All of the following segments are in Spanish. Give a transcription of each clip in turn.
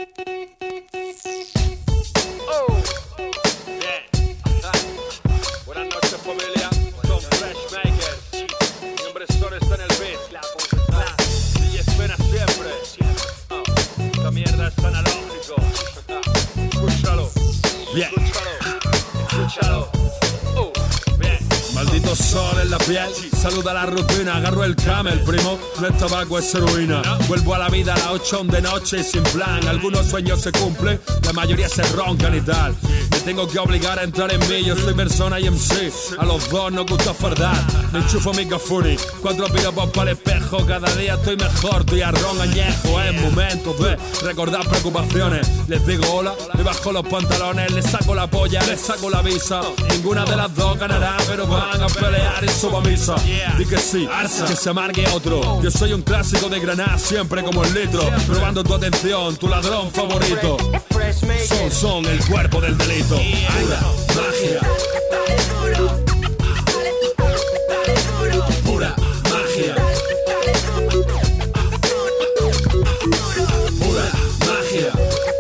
Buenas noches, familia. Son Fresh Makers. Mi nombre es Son, está en el beat. Y espera siempre. Esta mierda es analógico. Escúchalo. Bien. Escúchalo. Bien. Maldito sol en la piel, saluda la rutina, agarro el camel, primo, no es tabaco, es heroína. Vuelvo a la vida a las 8 de noche sin plan, algunos sueños se cumplen, la mayoría se roncan y tal. Me tengo que obligar a entrar en mí, yo soy persona y MC, a los dos nos gusta fardar. Me enchufo mi Cafuri, 4 piropos para el espejo, cada día estoy mejor, estoy a ron añejo, es momento de recordar preocupaciones. Les digo hola, le bajo los pantalones, les saco la polla, les saco la visa. Ninguna de las dos ganará, pero van a pelear en su misa. Di que sí, que se amargue otro. Yo soy un clásico de Granada, siempre como el litro, robando tu atención, tu ladrón favorito. Son el cuerpo del delito. Pura magia. Pura magia. Pura magia.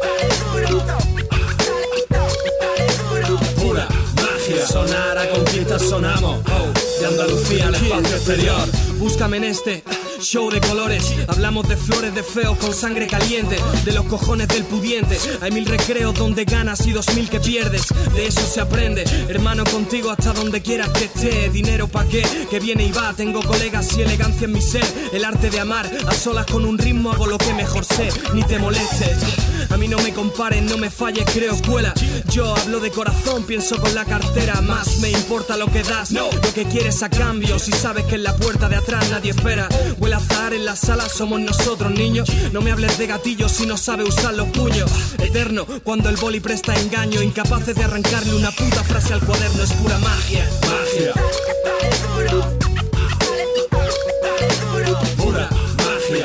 Pura magia. Sonar a conquistas sonamos. De Andalucía al espacio exterior. Búscame en este show de colores. Hablamos de flores de feos con sangre caliente, de los cojones del pudiente. Hay 1000 recreos donde ganas y 2000 que pierdes. De eso se aprende, hermano, contigo hasta donde quieras que esté. Dinero pa' qué, que viene y va. Tengo colegas y elegancia en mi ser. El arte de amar, a solas con un ritmo hago lo que mejor sé. Ni te molestes, a mí no me compares, no me falles, creo escuela. Yo hablo de corazón, pienso con la cartera. Más me importa lo que das, lo que quieres a cambio. Si sabes que en la puerta de atrás nadie espera. Huele a azahar en la sala, somos nosotros, niños. No me hables de gatillos si no sabes usar los puños. Eterno, cuando el boli presta engaño. Incapaces de arrancarle una puta frase al cuaderno. Es pura magia. Magia. Pura magia.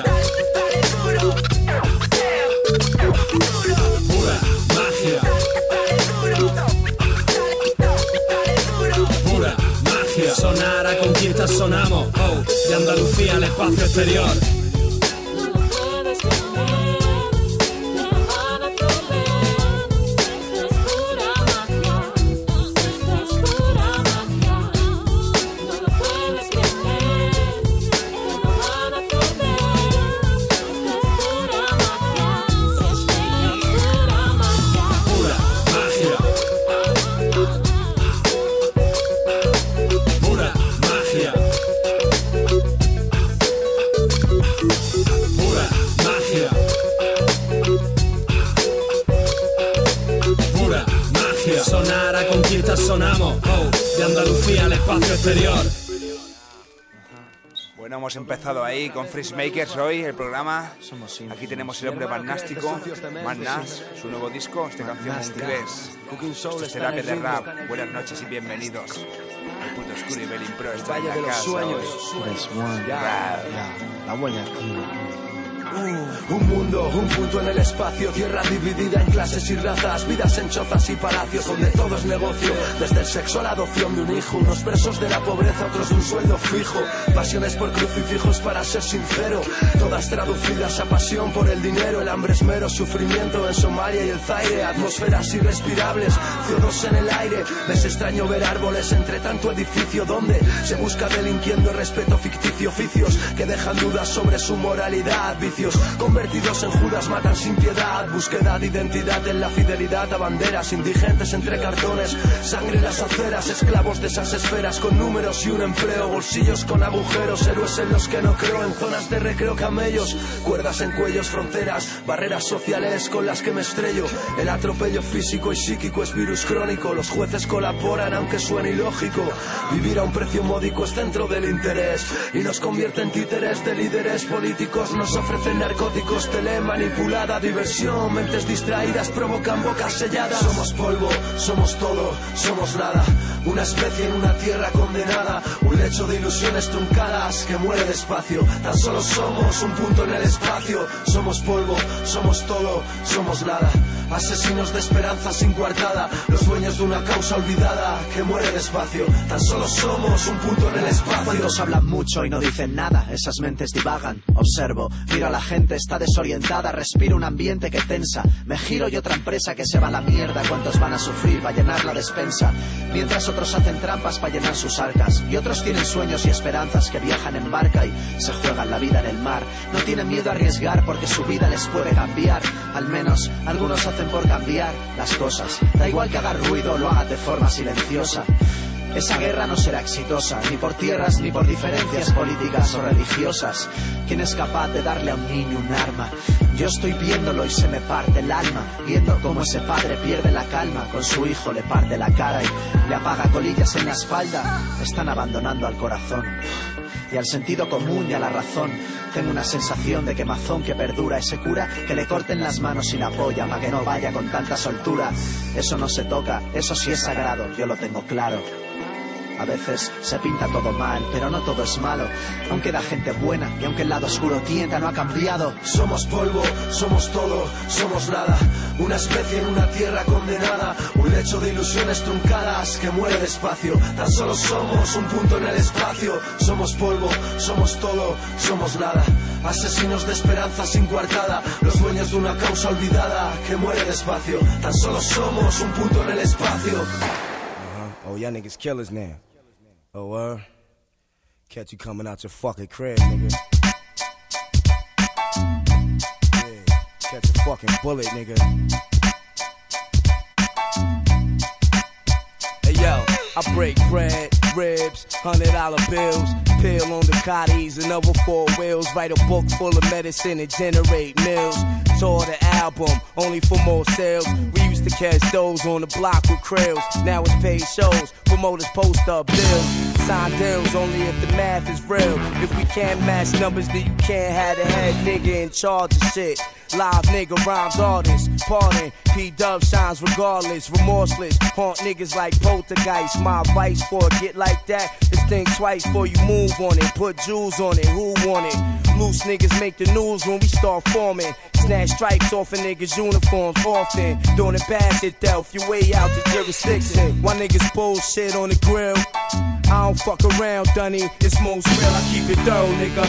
Pura magia. Pura magia. Sonar a conquistas sonamos. De Andalucía al espacio exterior. Sonar a conquistas sonamos, de Andalucía al espacio exterior. Bueno, hemos empezado ahí con Fresh Makers hoy, el programa. Aquí tenemos el hombre magnástico, Magnás, su nuevo disco, esta canción Cres. Esto es terapia de rap. Buenas noches y bienvenidos. El puto oscuro y Belin Pro está en la casa hoy. La buena. Un mundo, un punto en el espacio, tierra dividida en clases y razas, vidas en chozas y palacios donde todo es negocio, desde el sexo a la adopción de un hijo, unos versos de la pobreza, otros de un sueldo fijo, pasiones por crucifijos para ser sincero, todas traducidas a pasión por el dinero, el hambre es mero sufrimiento en Somalia y el Zaire, atmósferas irrespirables, CO2 en el aire, les extraño ver árboles entre tanto edificio donde se busca delinquiendo respeto ficticio, oficios que dejan dudas sobre su moralidad, vicios convertidos en Judas matan sin piedad, búsqueda de identidad en la fidelidad a banderas, indigentes entre cartones, sangre en las aceras, esclavos de esas esferas con números y un empleo, bolsillos con agujeros, héroes en los que no creo, en zonas de recreo camellos, cuerdas en cuellos, fronteras, barreras sociales con las que me estrello, el atropello físico y psíquico es virus crónico, los jueces colaboran aunque suene ilógico, vivir a un precio módico es centro del interés y nos convierte en títeres de líderes políticos, nos ofrecen narcóticos, tele manipulada, diversión, mentes distraídas provocan bocas selladas. Somos polvo, somos todo, somos nada, una especie en una tierra condenada, un lecho de ilusiones truncadas que muere despacio. Tan solo somos un punto en el espacio, somos polvo, somos todo, somos nada, asesinos de esperanza sin coartada, los dueños de una causa olvidada que muere despacio. Tan solo somos un punto en el espacio. Cuantos hablan mucho y no dicen nada, esas mentes divagan. Observo, mira la la gente está desorientada, respiro un ambiente que tensa. Me giro y otra empresa que se va a la mierda. ¿Cuántos van a sufrir para llenar la despensa? Mientras otros hacen trampas para llenar sus arcas. Y otros tienen sueños y esperanzas que viajan en barca y se juegan la vida en el mar. No tienen miedo a arriesgar porque su vida les puede cambiar. Al menos algunos hacen por cambiar las cosas. Da igual que hagas ruido, lo hagas de forma silenciosa. Esa guerra no será exitosa, ni por tierras ni por diferencias políticas o religiosas. ¿Quién es capaz de darle a un niño un arma? Yo estoy viéndolo y se me parte el alma, viendo cómo ese padre pierde la calma, con su hijo le parte la cara y le apaga colillas en la espalda. Están abandonando al corazón y al sentido común y a la razón. Tengo una sensación de quemazón que perdura. Ese cura que le corten las manos y la polla para que no vaya con tanta soltura. Eso no se toca, eso sí es sagrado, yo lo tengo claro. A veces se pinta todo mal, pero no todo es malo. Aún queda gente buena y aunque el lado oscuro tienda, no ha cambiado. Somos polvo, somos todo, somos nada. Una especie en una tierra condenada. Un lecho de ilusiones truncadas que muere despacio. Tan solo somos un punto en el espacio. Somos polvo, somos todo, somos nada. Asesinos de esperanza sin coartada. Los dueños de una causa olvidada que muere despacio. Tan solo somos un punto en el espacio. Oh, y'all niggas killers now. Oh, catch you coming out your fucking crib, nigga. Yeah, catch a fucking bullet, nigga. Hey, yo, I break bread, ribs, $100 bills, pill on the cotties and other 4 wheels, write a book full of medicine and generate mills. Tour the album, only for more sales. We used to catch those on the block with krills. Now it's paid shows, promoters post up bills. Sign deals only if the math is real. If we can't match numbers, then you can't have the head nigga in charge of shit. Live nigga rhymes artists, pardon. P-Dub shines regardless, remorseless. Haunt niggas like poltergeist. My advice for a get like that is think twice before you move on it. Put jewels on it, who want it? Loose niggas make the news when we start forming. Snatch stripes off a niggas' uniforms often. Doing it bad shit Delph, you way out the jurisdiction. Why niggas bullshit on the grill? I don't fuck around, Dunny. It's most real, I keep it thorough, nigga.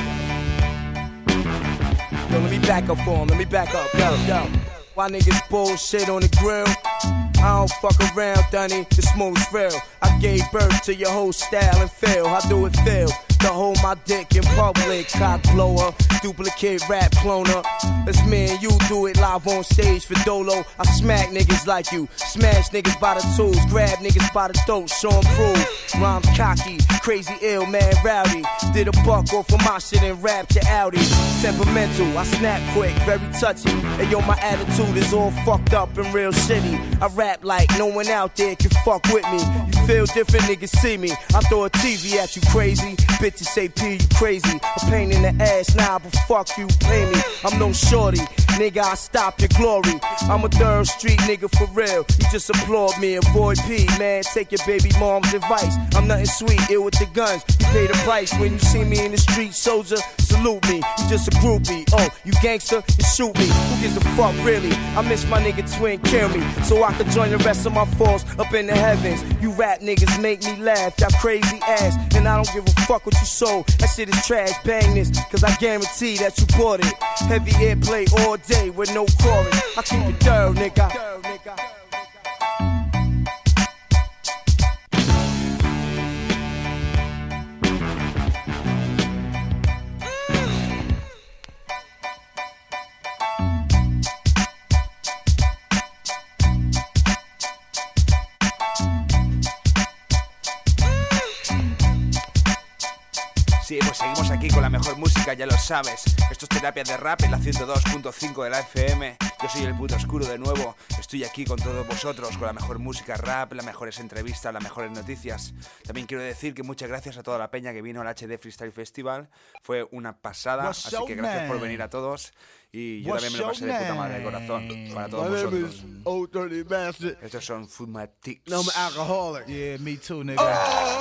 Yo, let me back up for him, let me back up, yo. Why niggas bullshit on the grill? I don't fuck around, Dunny, it's most real. I gave birth to your whole style and feel. How do it feel? To hold my dick in public, cock blower, duplicate rap cloner. Let's me and you do it live on stage for Dolo. I smack niggas like you, smash niggas by the tools, grab niggas by the throat, show 'em prove. Rhymes cocky, crazy ill, man rowdy. Did a buck off of my shit and rapped to Audi. Temperamental, I snap quick, very touchy. And yo, my attitude is all fucked up and real shitty. I rap like no one out there can fuck with me. You feel different, niggas see me. I throw a TV at you, crazy. Bitches say P, you crazy. A pain in the ass, nah, but fuck you, pay me. I'm no shorty, nigga, I stop your glory. I'm a third street nigga for real. You just applaud me, avoid P, man. Take your baby mom's advice. I'm nothing sweet, ill with the guns. You pay the price when you see me in the street, soldier. Salute me, you just a groupie. Oh, you gangster, you shoot me. Who gives a fuck, really? I miss my nigga Twin, kill me. So I could join the rest of my force up in the heavens. You rap niggas make me laugh, y'all crazy ass. And I don't give a fuck what you sold. That shit is trash, bang this, cause I guarantee that you bought it. Heavy airplay all day with no chorus. I keep it thorough, nigga. Sí, pues seguimos aquí con la mejor música, ya lo sabes. Esto es Terapia de Rap en la 102.5 de la FM. Yo soy el puto oscuro de nuevo. Estoy aquí con todos vosotros, con la mejor música rap, las mejores entrevistas, las mejores noticias. También quiero decir que muchas gracias a toda la peña que vino al HD Freestyle Festival. Fue una pasada, así que gracias por venir a todos. Y yo también me lo pasé de puta madre de corazón para todos vosotros. Estos son Fumatics. No, I'm an alcoholic. Yeah, me too, nigga.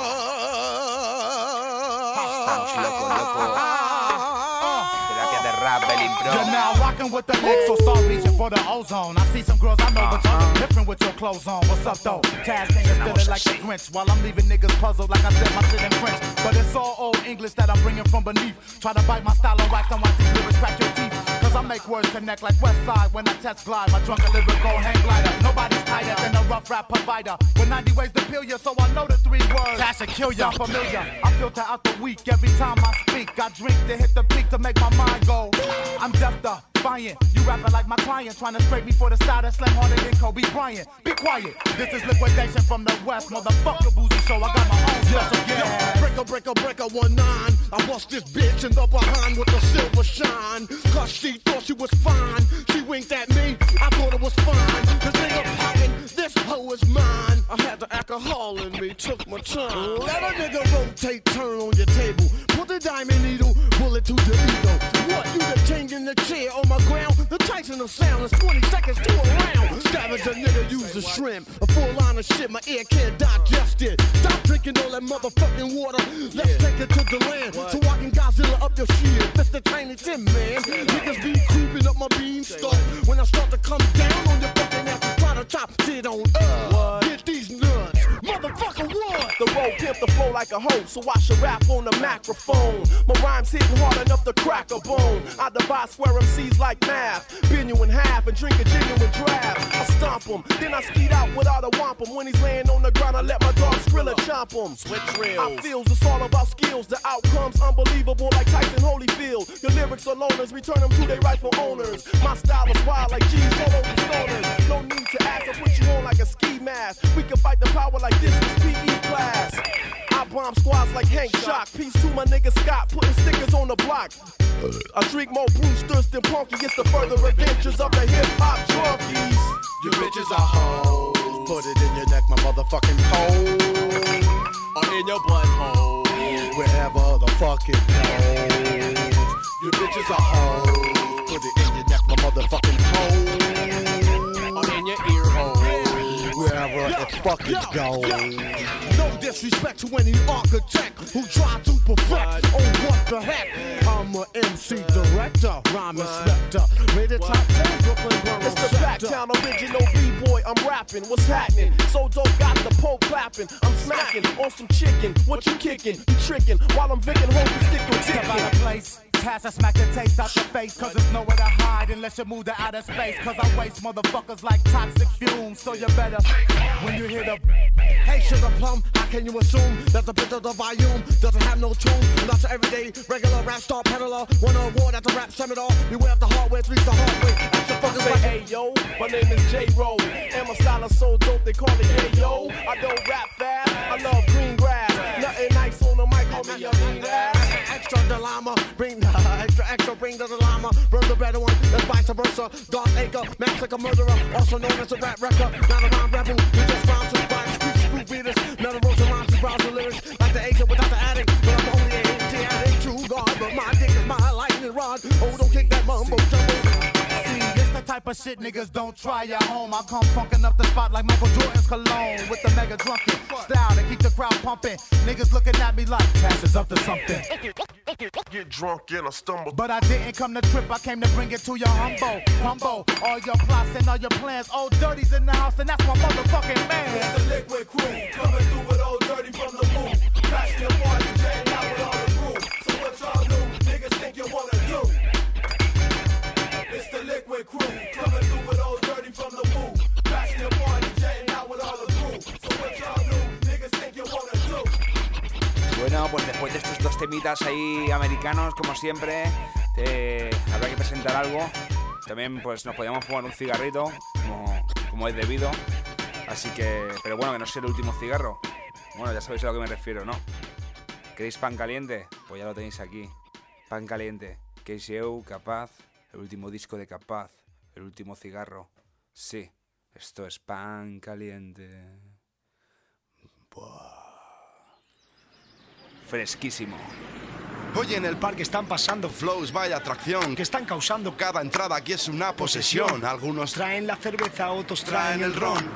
Estamos loco. Terapia de Rap, Belly Bro. You're now rocking with the next, so start reaching for the ozone. I see some girls I know, but y'all different with your clothes on. What's up, though? Taz thing is still like the Grinch, while I'm leaving niggas puzzled like I said my shit in French. But it's all old English that I'm bringing from beneath. Try to bite my style on wax and watch these lyrics crack your teeth. Cause I make words connect like West Side when I test glide. My drunken lyrical hang glider. Nobody's tighter than a rough rap provider. With 90 ways to peel you, so I know the 3 words. Cash and kill ya. Sound familiar. I filter out the weak every time I speak. I drink to hit the peak to make my mind go. I'm deaf to defiant. You rapping like my client, trying to scrape me for the style that slam harder than Kobe Bryant. Be quiet. This is liquidation from the West, motherfucker. Boozy show. I got my own special guest. Breaker 19. I bust this bitch in the behind with a silver shine. Cause she thought she was fine. She winked at me. I thought it was fine. This nigga poppin', this hoe is mine. I had the alcohol in me, took my time. Let a nigga rotate, turn on your table. Put the diamond needle, bullet to the ego. What, you the king in the chair on my ground? The Tyson of sound is 20 seconds to a round. Scavenger nigga use a shrimp. A full line of shit, my ear can't digest it. Stop drinking all that motherfucking water. Let's take it to the land. So I can Godzilla up your shit. Mr. Tiny Tim, man. Niggas be creeping up my beanstalk. When I start to come down on your fucking ass, try to chop shit on get these nuts. Motherfucker, what? The road pimp the flow like a hoe, so I should rap on the microphone. My rhymes hitting hard enough to crack a bone. I divide square MCs like math. Bend you in half and drink a genuine draft. I stomp him, then I skeet out without a whomp him. When he's laying on the ground, I let my dog Skrilla chomp him. Switch reels. I feels it's all about skills. The outcome's unbelievable like Tyson Holyfield. Your lyrics are loners, return them to their rightful owners. My style is wild like G's all over stoners. No need to ask, I put you on like a ski mask. We can fight the power like this is PE class. I bomb squads like Hank Shock. Peace to my nigga Scott, putting stickers on the block. I drink more Brewsters than Punky. It's the further adventures of the hip-hop junkies. You bitches are hoes. Put it in your neck, my motherfucking toe. Or in your butthole. Wherever the fuck it goes. You bitches are hoes. Put it in your neck, my motherfucking toe. Or in your ear hole. Wherever it fucking goes. No disrespect to any architect who tried to perfect. Oh, what the heck? I'm a MC director, rhyme inspector. Made it top 10, Brooklyn Borough. It's the Backtown original B-boy, I'm rapping. What's happening? So dope, got the pole clapping. I'm smacking on some chicken. What you kicking? You tricking while I'm vicking, hope you stick with Step out of place. Pass, I smack the taste out your face. Cause there's nowhere to hide unless you move to outer space. Cause I waste motherfuckers like toxic fumes. So you better, when you hear the hey, sugar plum, how can you assume that the bit of the volume doesn't have no tune? Not your everyday regular rap star peddler. Won an award at the rap seminar. Beware of the hardware, three's the hard way. That's your fucking say, hey yo, my name is J-Roll. And my style is so dope, they call it J-Yo. I don't rap fast, I love green grass. Nothing nice on the mic, call me a mean ass. Extra the llama, bring the extra, bring the llama. Burn the better one, that's vice versa. Dark Acre, massacre murderer, also known as a rap wrecker. Not a rhyme rebel, you just rhymes with rhymes, speech, proof readers. Melrose and rhymes and browse the lyrics. Like the agent without the addict, but I'm only an anti-addict, true God. But my dick is my lightning rod. Oh, don't kick that mumbo jumbo. the type of shit niggas don't try at home. I come funkin' up the spot like Michael Jordan's cologne with the mega drunken style to keep the crowd pumping. Niggas looking at me like Cash is up to something. Get drunk and I stumble. But I didn't come to trip, I came to bring it to your humble. All your plots and all your plans. Old Dirty's in the house and that's my motherfucking man. It's the Liquid Crew, coming through with Old Dirty from the move. Crashing your party, jam out with all the crew. So what y'all do, niggas think you wanna do? It's the Liquid Crew, coming through with Old Dirty from the move. Crashing your party, jam out with all the crew. So what y'all do, niggas think you wanna do? Bueno, pues después de estos dos temitas ahí americanos, como siempre, habrá que presentar algo. También pues nos podíamos fumar un cigarrito, como es debido. Así que, pero bueno, que no sea el último cigarro. Bueno, ya sabéis a lo que me refiero, ¿no? ¿Queréis pan caliente? Pues ya lo tenéis aquí. Pan caliente. KCU, Capaz, el último disco de Capaz, el último cigarro. Sí, esto es pan caliente. Buah. Fresquísimo. Hoy en el parque están pasando flows, vaya atracción, que están causando cada entrada, aquí es una posesión. Algunos traen la cerveza, otros traen el ron.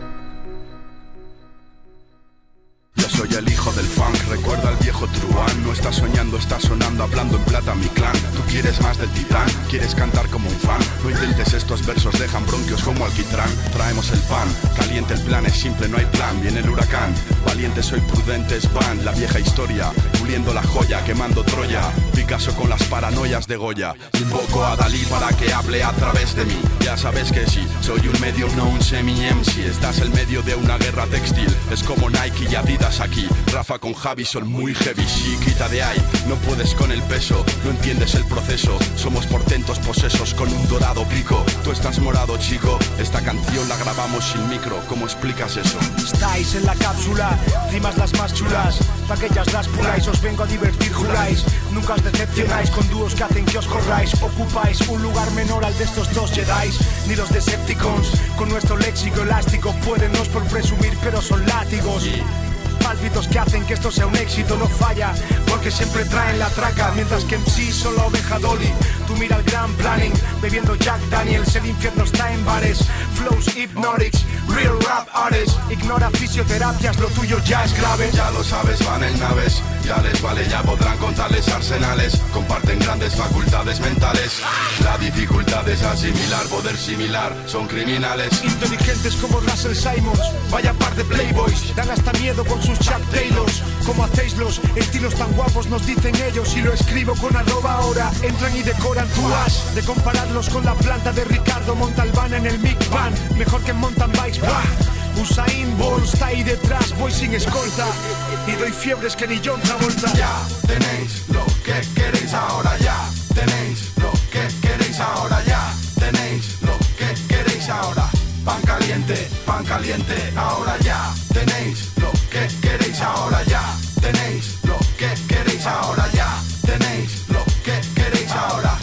Yo soy el hijo del funk, recuerda al viejo truán. No estás soñando, estás sonando, hablando en plata mi clan. Tú quieres más del titán, quieres cantar como un fan. No intentes, estos versos dejan bronquios como alquitrán. Traemos el pan, caliente, el plan es simple, no hay plan. Viene el huracán, valiente soy, prudente es van. La vieja historia, puliendo la joya, quemando Troya. Picasso con las paranoias de Goya. Invoco a Dalí para que hable a través de mí. Ya sabes que sí, soy un medio, no un semi-MC. Estás en medio de una guerra textil. Es como Nike y Adidas aquí. Rafa con Javi son muy heavy. Sí, quita de ahí, no puedes con el peso. No entiendes el proceso. Somos portentos posesos con un dorado pico. Tú estás morado, chico. Esta canción la grabamos sin micro. ¿Cómo explicas eso? Estáis en la cápsula, rimas las más chulas. Pa' que ellas las puláis, os vengo a divertir, juráis. Nunca os decepcionáis con dúos que hacen que os corráis. Ocupáis un lugar menor al de estos dos Jedis. Ni los Decepticons, con nuestro léxico elástico. Puédennos por presumir, pero son látigos. Pálpitos que hacen que esto sea un éxito, no falla, porque siempre traen la traca, mientras que en sí son la oveja Dolly. Tú mira el gran planning, bebiendo Jack Daniels, el infierno está en bares. Flows hypnotics, real rap artists. Ignora fisioterapias, lo tuyo ya es grave. Ya lo sabes, van en naves, ya les vale, ya podrán contarles arsenales. Comparten grandes facultades mentales. La dificultad es asimilar, poder similar, son criminales. Inteligentes como Russell Simons, vaya par de playboys. Dan hasta miedo con sus Chuck Taylors. ¿Cómo hacéislos? Estilos tan guapos nos dicen ellos. Y lo escribo con @ ahora. Entran y decoran tu as. De compararlos con la planta de Ricardo Montalbán en el Big Bang. Mejor que en mountain bikes, ¡bah! Usain Bolt está ahí detrás, voy sin escolta. Y doy fiebres que ni John Travolta. Ya tenéis lo que queréis ahora, ya tenéis lo que queréis ahora, ya tenéis lo que queréis ahora. Pan caliente, ahora ya tenéis lo que queréis ahora, ya tenéis lo que queréis ahora, ya tenéis lo que queréis ahora.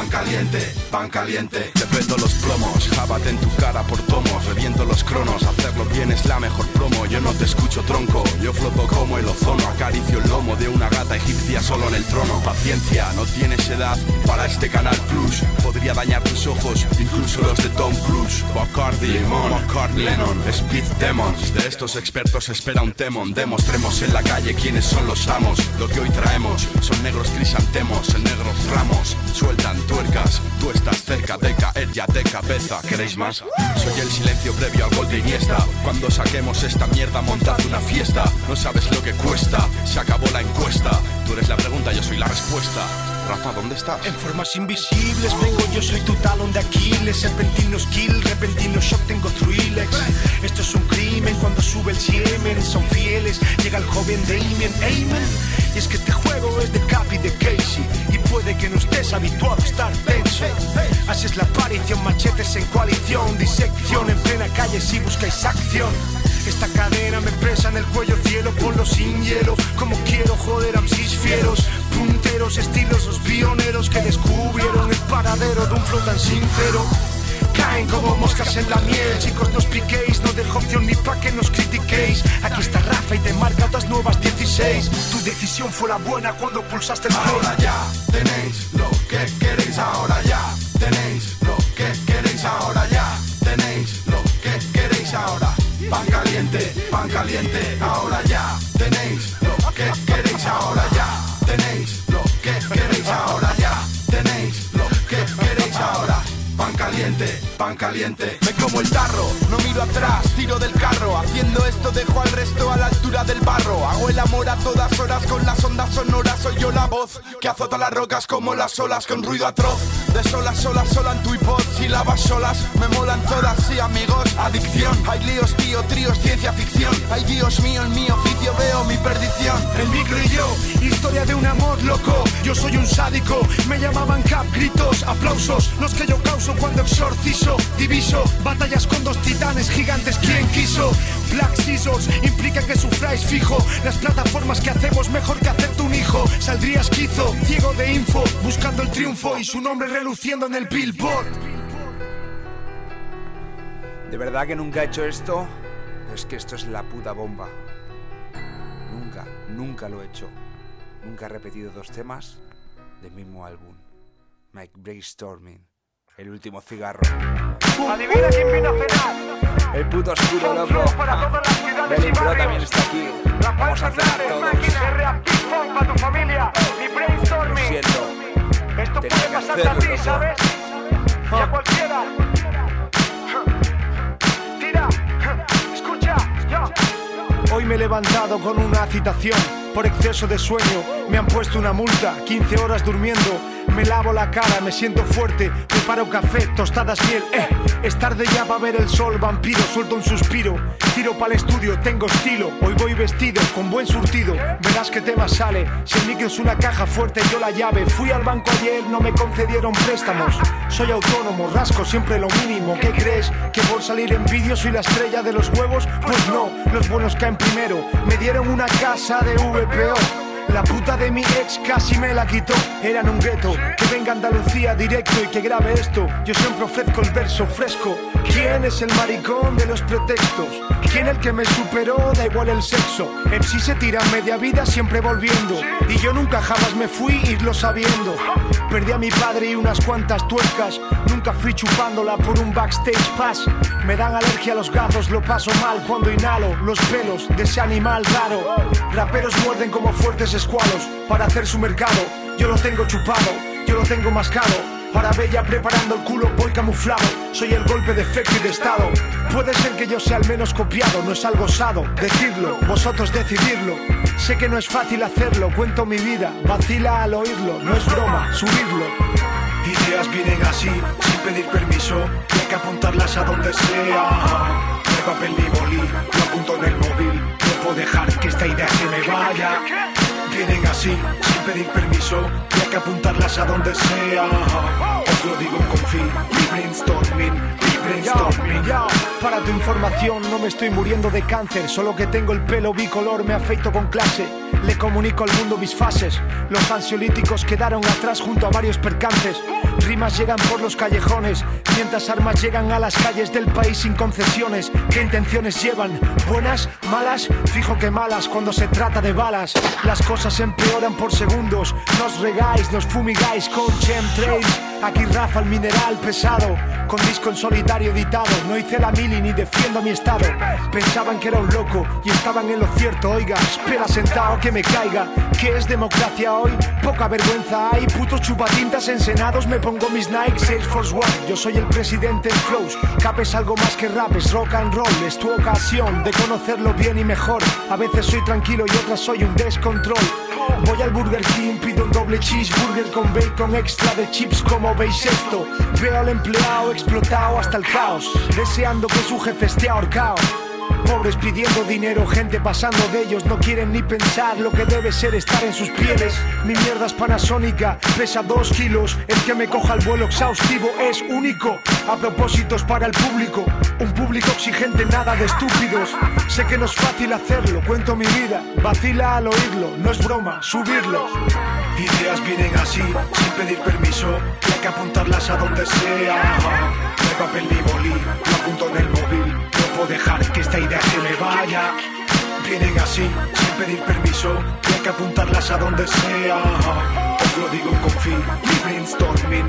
Pan caliente, te peto los plomos, jábate en tu cara por tomos, reviento los cronos, hacerlo bien es la mejor promo, yo no te escucho tronco, yo floto como el ozono, acaricio el lomo de una gata egipcia solo en el trono. Paciencia, no tienes edad para este Canal Plus, podría dañar tus ojos, incluso los de Tom Cruise. Bacardi, Limón, McCartney, Lennon, Speed Demons, de estos expertos espera un temón, demostremos en la calle quiénes son los amos, lo que hoy traemos, son negros crisantemos, en negros ramos, sueltan tuercas, tú estás cerca de caer ya de cabeza. ¿Queréis más? Soy el silencio previo al gol de Iniesta. Cuando saquemos esta mierda montad una fiesta. No sabes lo que cuesta, se acabó la encuesta. Tú eres la pregunta, yo soy la respuesta. Rafa, ¿dónde estás? En formas invisibles vengo, yo soy tu talón de Aquiles. Serpentino skill, repentino shock, tengo Thrillex. Esto es un crimen cuando sube el siemen. Son fieles, llega el joven Damien, amen. Y es que este juego es de Capi, de Casey. Y puede que no estés habituado a estar tenso. Así es la aparición, machetes en coalición. Disección en plena calle si buscáis acción. Esta cadena me pesa en el cuello, cielo, ponlo sin hielo. Como quiero, joder, MCs fieros. Punteros, estilos, los pioneros que descubrieron el paradero de un flow tan sincero. Caen como moscas en la miel, chicos, no os piquéis, no dejo opción ni pa' que nos critiquéis. Aquí está Rafa y te marca otras nuevas 16. Tu decisión fue la buena cuando pulsaste el play. Ahora ya tenéis lo que queréis, ahora ya tenéis lo que queréis, ahora ya tenéis lo que queréis ahora. Pan caliente, ahora ya tenéis lo que queréis, ahora ya tenéis lo que queréis, ahora ya tenéis lo que queréis ahora. Pan caliente. Me como el tarro, no miro atrás, tiro del carro. Haciendo esto dejo al resto a la altura del barro. Hago el amor a todas horas con las ondas sonoras. Soy yo la voz que azota las rocas como las olas con ruido atroz. De sola en tu iPod, sílabas solas. Me molan todas, sí amigos, adicción. Hay líos, tío, tríos, ciencia ficción. Ay Dios mío, en mi oficio veo mi perdición. El micro y yo, historia de un amor loco. Yo soy un sádico, me llamaban Cap, gritos, aplausos. Los que yo causo cuando exorcizo, diviso batallas con dos titanes gigantes, ¿quién quiso? Black Scissors implica que sufráis fijo. Las plataformas que hacemos mejor que hacerte un hijo. Saldría esquizo, ciego de info, buscando el triunfo y su nombre reluciendo en el Billboard. De verdad que nunca he hecho esto, pero es que esto es la puta bomba. Nunca lo he hecho. Nunca he repetido dos temas del mismo álbum. Mike Brainstorming, el último cigarro. Adivina quién vino a cenar. El puto oscuro, loco. Belly Pro también está aquí. Vamos a cenar todos. Lo siento. Esto tenía puede que pasarte a hacerlo, ti, loco. ¿sabes? Y a cualquiera. Tira, escucha, yo. Hoy me he levantado con una citación. Por exceso de sueño me han puesto una multa, 15 horas durmiendo. Me lavo la cara, me siento fuerte, preparo café, tostadas, miel, Es tarde ya para ver el sol, vampiro, suelto un suspiro. Tiro para el estudio, tengo estilo. Hoy voy vestido, con buen surtido. Verás qué tema sale. Si el micro es una caja fuerte, yo la llave. Fui al banco ayer, no me concedieron préstamos. Soy autónomo, rasco siempre lo mínimo. ¿Qué crees? ¿Que por salir en vídeo soy la estrella de los huevos? Pues no, los buenos caen primero. Me dieron una casa de VPO. La puta de mi ex casi me la quitó. Era en un gueto, que venga a Andalucía directo y que grabe esto. Yo siempre ofrezco el verso fresco. ¿Quién es el maricón de los pretextos? ¿Quién el que me superó? Da igual el sexo. MC se tira media vida siempre volviendo. Y yo nunca jamás me fui, irlo sabiendo. Perdí a mi padre y unas cuantas tuercas. Nunca fui chupándola por un backstage pass. Me dan alergia a los gatos, lo paso mal cuando inhalo los pelos de ese animal raro. Raperos muerden como fuertes escualos para hacer su mercado. Yo lo tengo chupado, yo lo tengo mascado. Ahora ve ya preparando el culo, voy camuflado. Soy el golpe de efecto y de estado. Puede ser que yo sea el menos copiado, no es algo osado decirlo, vosotros decidirlo. Sé que no es fácil hacerlo, cuento mi vida, vacila al oírlo, no es broma, subirlo. Ideas vienen así, sin pedir permiso, y hay que apuntarlas a donde sea. De papel ni boli, lo apunto en el móvil, no puedo dejar que esta idea se me vaya. Vienen así, sin pedir permiso, y hay que apuntarlas a donde sea. Os lo digo con fin, brainstorming. Para tu información, no me estoy muriendo de cáncer, solo que tengo el pelo bicolor, me afeito con clase. Le comunico al mundo mis fases. Los ansiolíticos quedaron atrás junto a varios percances. Rimas llegan por los callejones, mientras armas llegan a las calles del país sin concesiones. ¿Qué intenciones llevan? ¿Buenas? ¿Malas? Fijo que malas cuando se trata de balas. Las cosas empeoran por segundos. Nos regáis, nos fumigáis con chemtrails. Aquí Rafa el mineral pesado, con disco en solitario editado. No hice la mili ni defiendo mi estado. Pensaban que era un loco y estaban en lo cierto. Oiga, espera sentado que me caiga. ¿Qué es democracia hoy? Poca vergüenza hay. Putos chupatintas en senados, me pongo mis Nike Air Force One. Yo soy el presidente en flows. Cap es algo más que rap, es rock and roll. Es tu ocasión de conocerlo bien y mejor. A veces soy tranquilo y otras soy un descontrol. Voy al Burger King, pido un doble cheeseburger con bacon extra de chips. Como veis esto, veo al empleado explotado hasta el caos, deseando que su jefe esté ahorcado. Pobres pidiendo dinero, gente pasando de ellos. No quieren ni pensar lo que debe ser estar en sus pieles. Mi mierda es panasónica, pesa 2 kilos. El que me coja el vuelo exhaustivo es único. A propósitos para el público, un público exigente, nada de estúpidos. Sé que no es fácil hacerlo, cuento mi vida, vacila al oírlo, no es broma, subirlo. Ideas vienen así, sin pedir permiso, y hay que apuntarlas a donde sea. No hay papel ni boli, lo apunto en el móvil. No puedo dejar que esta idea se me vaya. Vienen así, sin pedir permiso, y hay que apuntarlas a donde sea. Os lo digo con fin, mi brainstorming.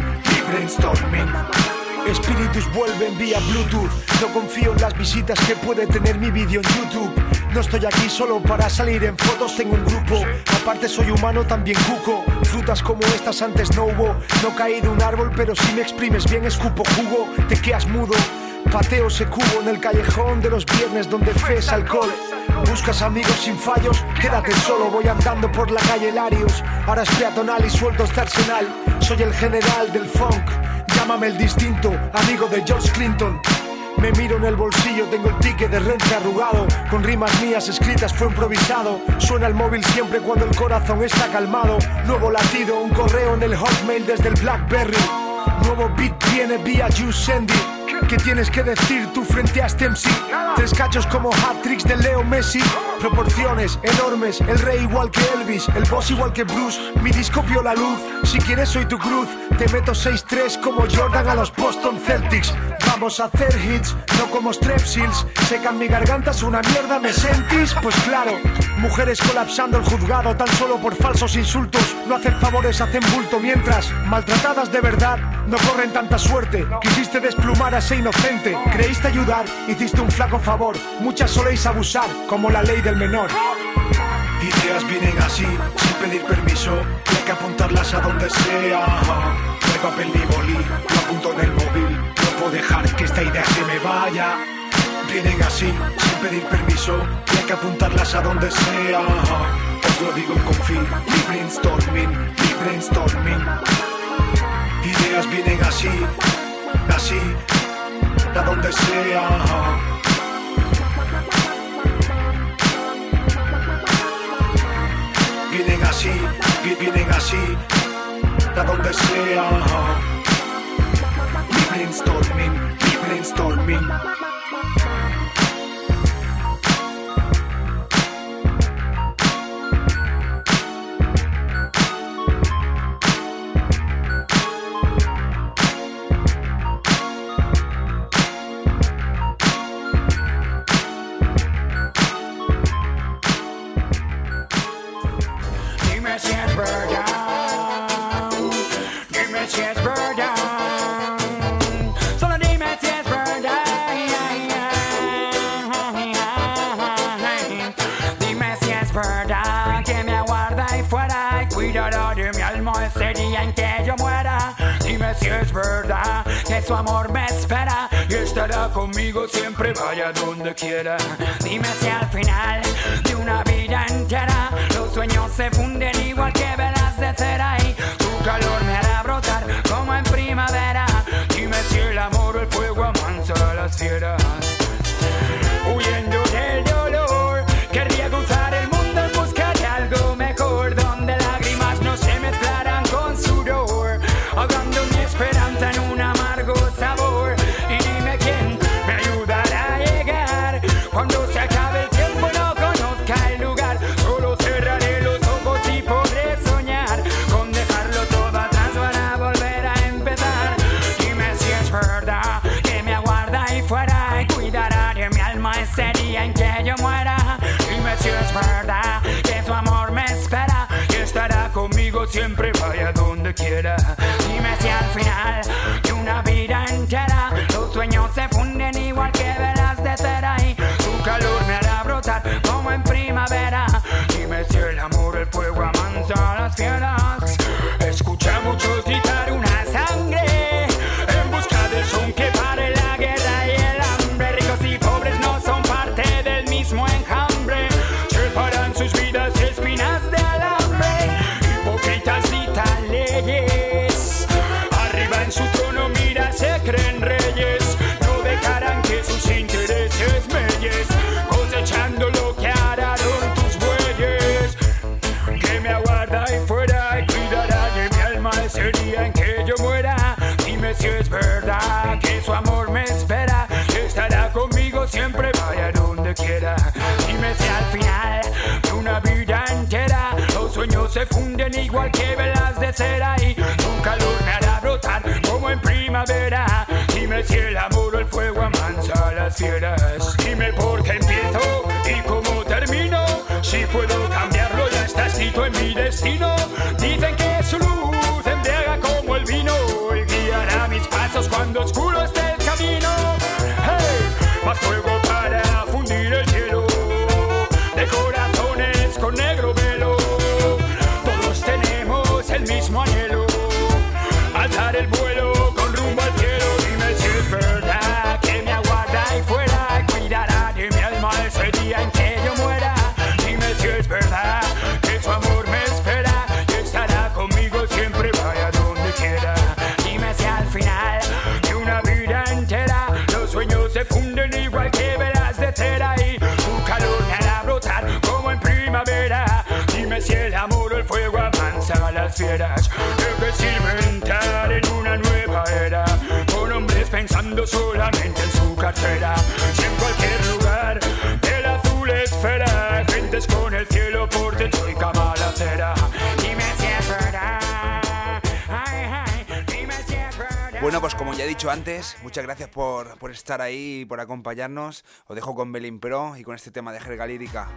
Espíritus vuelven vía Bluetooth. No confío en las visitas que puede tener mi vídeo en YouTube. No estoy aquí solo para salir en fotos, tengo un grupo. Aparte soy humano, también cuco. Frutas como estas antes no hubo. No caí de un árbol, pero si me exprimes bien escupo jugo. Te quedas mudo. Pateo ese cubo en el callejón de los viernes donde fe es alcohol. Buscas amigos sin fallos, quédate solo. Voy andando por la calle Larios. Ahora es peatonal y suelto este arsenal. Soy el general del funk. Llámame el distinto, amigo de George Clinton. Me miro en el bolsillo, tengo el ticket de renta arrugado. Con rimas mías escritas fue improvisado. Suena el móvil siempre cuando el corazón está calmado. Nuevo latido, un correo en el Hotmail desde el Blackberry. Nuevo beat viene vía YouSend. ¿Qué tienes que decir tú frente a este MC? 3 cachos como hat-tricks de Leo Messi. Proporciones enormes, el rey igual que Elvis, el boss igual que Bruce. Mi disco vio la luz, si quieres soy tu cruz. Te meto 6-3 como Jordan a los Boston Celtics. Vamos a hacer hits, no como Strepsils. Secan mi garganta, es una mierda, ¿me sentís? Pues claro, mujeres colapsando el juzgado tan solo por falsos insultos. No hacen favores, hacen bulto, mientras maltratadas de verdad no corren tanta suerte. Quisiste desplumar a ese inocente, creíste ayudar, hiciste un flaco favor. Muchas soléis abusar, como la ley del menor. Ideas vienen así, sin pedir permiso, y hay que apuntarlas a donde sea. No hay papel ni boli, lo apunto en el móvil. No puedo dejar que esta idea se me vaya. Vienen así, sin pedir permiso, y hay que apuntarlas a donde sea. Os lo digo en confío, mi brainstorming. Ideas vienen así, así, a donde sea. Vienen así, a donde sea. Mi brainstorming. Su amor me espera y estará conmigo siempre, vaya donde quiera. Dime si al final de una vida entera los sueños se funden igual que velas de cera y tu calor me hará brotar como en primavera. Dime si el amor o el fuego amansa a las fieras. Huyendo del dolor, querría cruzar el mundo en busca de algo mejor, donde lágrimas no se mezclarán con sudor, ahogando mi esperanza en un amargo sabor. Y dime quién me ayudará a llegar cuando se acabe el tiempo, no conozca el lugar. Solo cerraré los ojos y podré soñar con dejarlo todo atrás para volver a empezar. Dime si es verdad que me aguarda ahí fuera y cuidará de mi alma ese día en que yo muera. Dime si es verdad que su amor me espera y estará conmigo siempre, vaya donde quiera. Dime si al final de una vida entera los sueños se funden igual que velas de cera y su calor me hará brotar como en primavera. Dime si el amor, el fuego amansa a las fieras. Escucha a muchos gritar una sangre en busca del son que pare la guerra y el hambre. Ricos y pobres no son parte del mismo enjambre, separan sus vidas espinas de alambre. Hipócritas dictan leyes, arriba en su trono mira se creen reyes. No dejarán que sus intereses melles, cosechando lo que araron tus bueyes. Que me aguarda ahí fuera y cuidará de mi alma ese día en que yo muera. Dime si es verdad que su amor me espera y estará conmigo siempre, vaya donde quiera. Dime si al final de una vida entera los sueños se funden igual que velas de cera y tu calor me hará brotar como en primavera. Dime si el amor o el fuego amansa a las fieras. Dime por qué empiezo y cómo termino. Si puedo cambiarlo, ya está escrito en mi destino. Dicen que su luz embriaga como el vino y guiará mis pasos cuando oscuro esté el camino. Hey, más fuego para fundir el cielo, de corazones con negro velo. Todos tenemos el mismo anhelo, alzar el vuelo con rumbo al cielo. Dime si es verdad que me aguarda ahí fuera y cuidará de mi alma ese día en que yo muera. Dime si es verdad que su amor me espera y estará conmigo siempre, vaya donde quiera. Dime si al final de una vida entera los sueños se funden igual que velas de cera y su calor me hará brotar como en primavera. Dime si el amor o el fuego amansa a las fieras. ¿De qué sirve entrar en una nueva era con hombres pensando solamente en su cartera? Si en cualquier lugar de la azul esfera gentes con el cielo por dentro y cama a la acera. Dime si es verdad. Ay, ay, dime si es verdad. Bueno, pues como ya he dicho antes, muchas gracias por estar ahí y por acompañarnos. Os dejo con Belín Pro y con este tema de jerga lírica.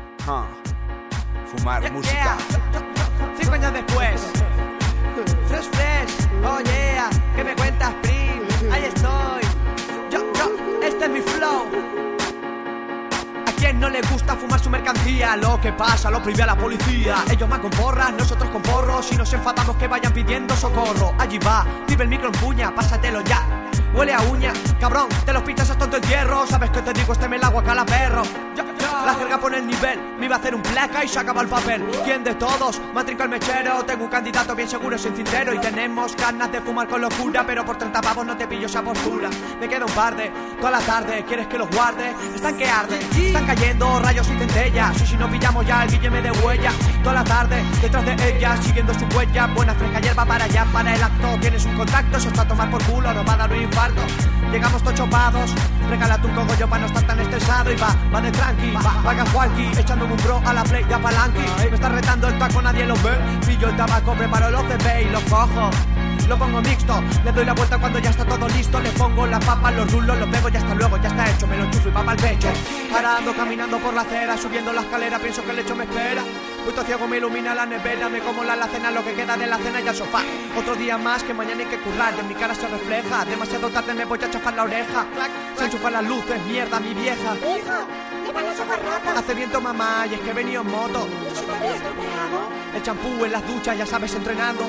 Fumar música. 5 años después. Fresh, oh yeah. ¿Qué me cuentas, Prim? Ahí estoy. Yo, este es mi flow. ¿A quién no le gusta fumar su mercancía? Lo que pasa lo prohíbe a la policía. Ellos van con porras, nosotros con porros. Y nos enfadamos que vayan pidiendo socorro. Allí va, vive el micro en puña, pásatelo ya. Huele a uña, cabrón, te los pintas a tonto entierro. Sabes que te digo, este me el agua cala perro. La jerga pone el nivel, me iba a hacer un placa y se acaba el papel. ¿Quién de todos? Matrica el mechero. Tengo un candidato bien seguro sin cintero. Y tenemos ganas de fumar con locura, pero por 30 pavos no te pillo esa postura. Me queda un par de, toda la tarde, ¿quieres que los guarde? Están que arden, están cayendo rayos y centellas. Y si no pillamos ya el guille me de huella. Toda la tarde, detrás de ella, siguiendo su huella. Buena fresca hierba para allá, para el acto. Tienes un contacto, eso está a tomar por culo, nos va a dar un infarto. Llegamos todos chopados, regálate un cogollo para no estar tan estresado. Y va de tranqui, vaga Juanqui, echándome un bro a la play de palanqui. Me está retando el taco, nadie lo ve. Pillo el tabaco, preparo los CP y los cojo. Lo pongo mixto, le doy la vuelta cuando ya está todo listo. Le pongo las papas, los rulos, lo pego, ya está luego, ya está hecho. Me lo enchufo y va para el pecho. Ahora ando caminando por la acera, subiendo la escalera, pienso que el lecho me espera. Puto ciego me ilumina la nevera, me como la cena, lo que queda de la cena y al sofá. Otro día más que mañana hay que currar, y en mi cara se refleja. Demasiado tarde me voy a chafar la oreja. Se enchufan las luces, mierda, mi vieja. Hace viento mamá, y es que he venido en moto. El champú en las duchas, ya sabes, entrenando.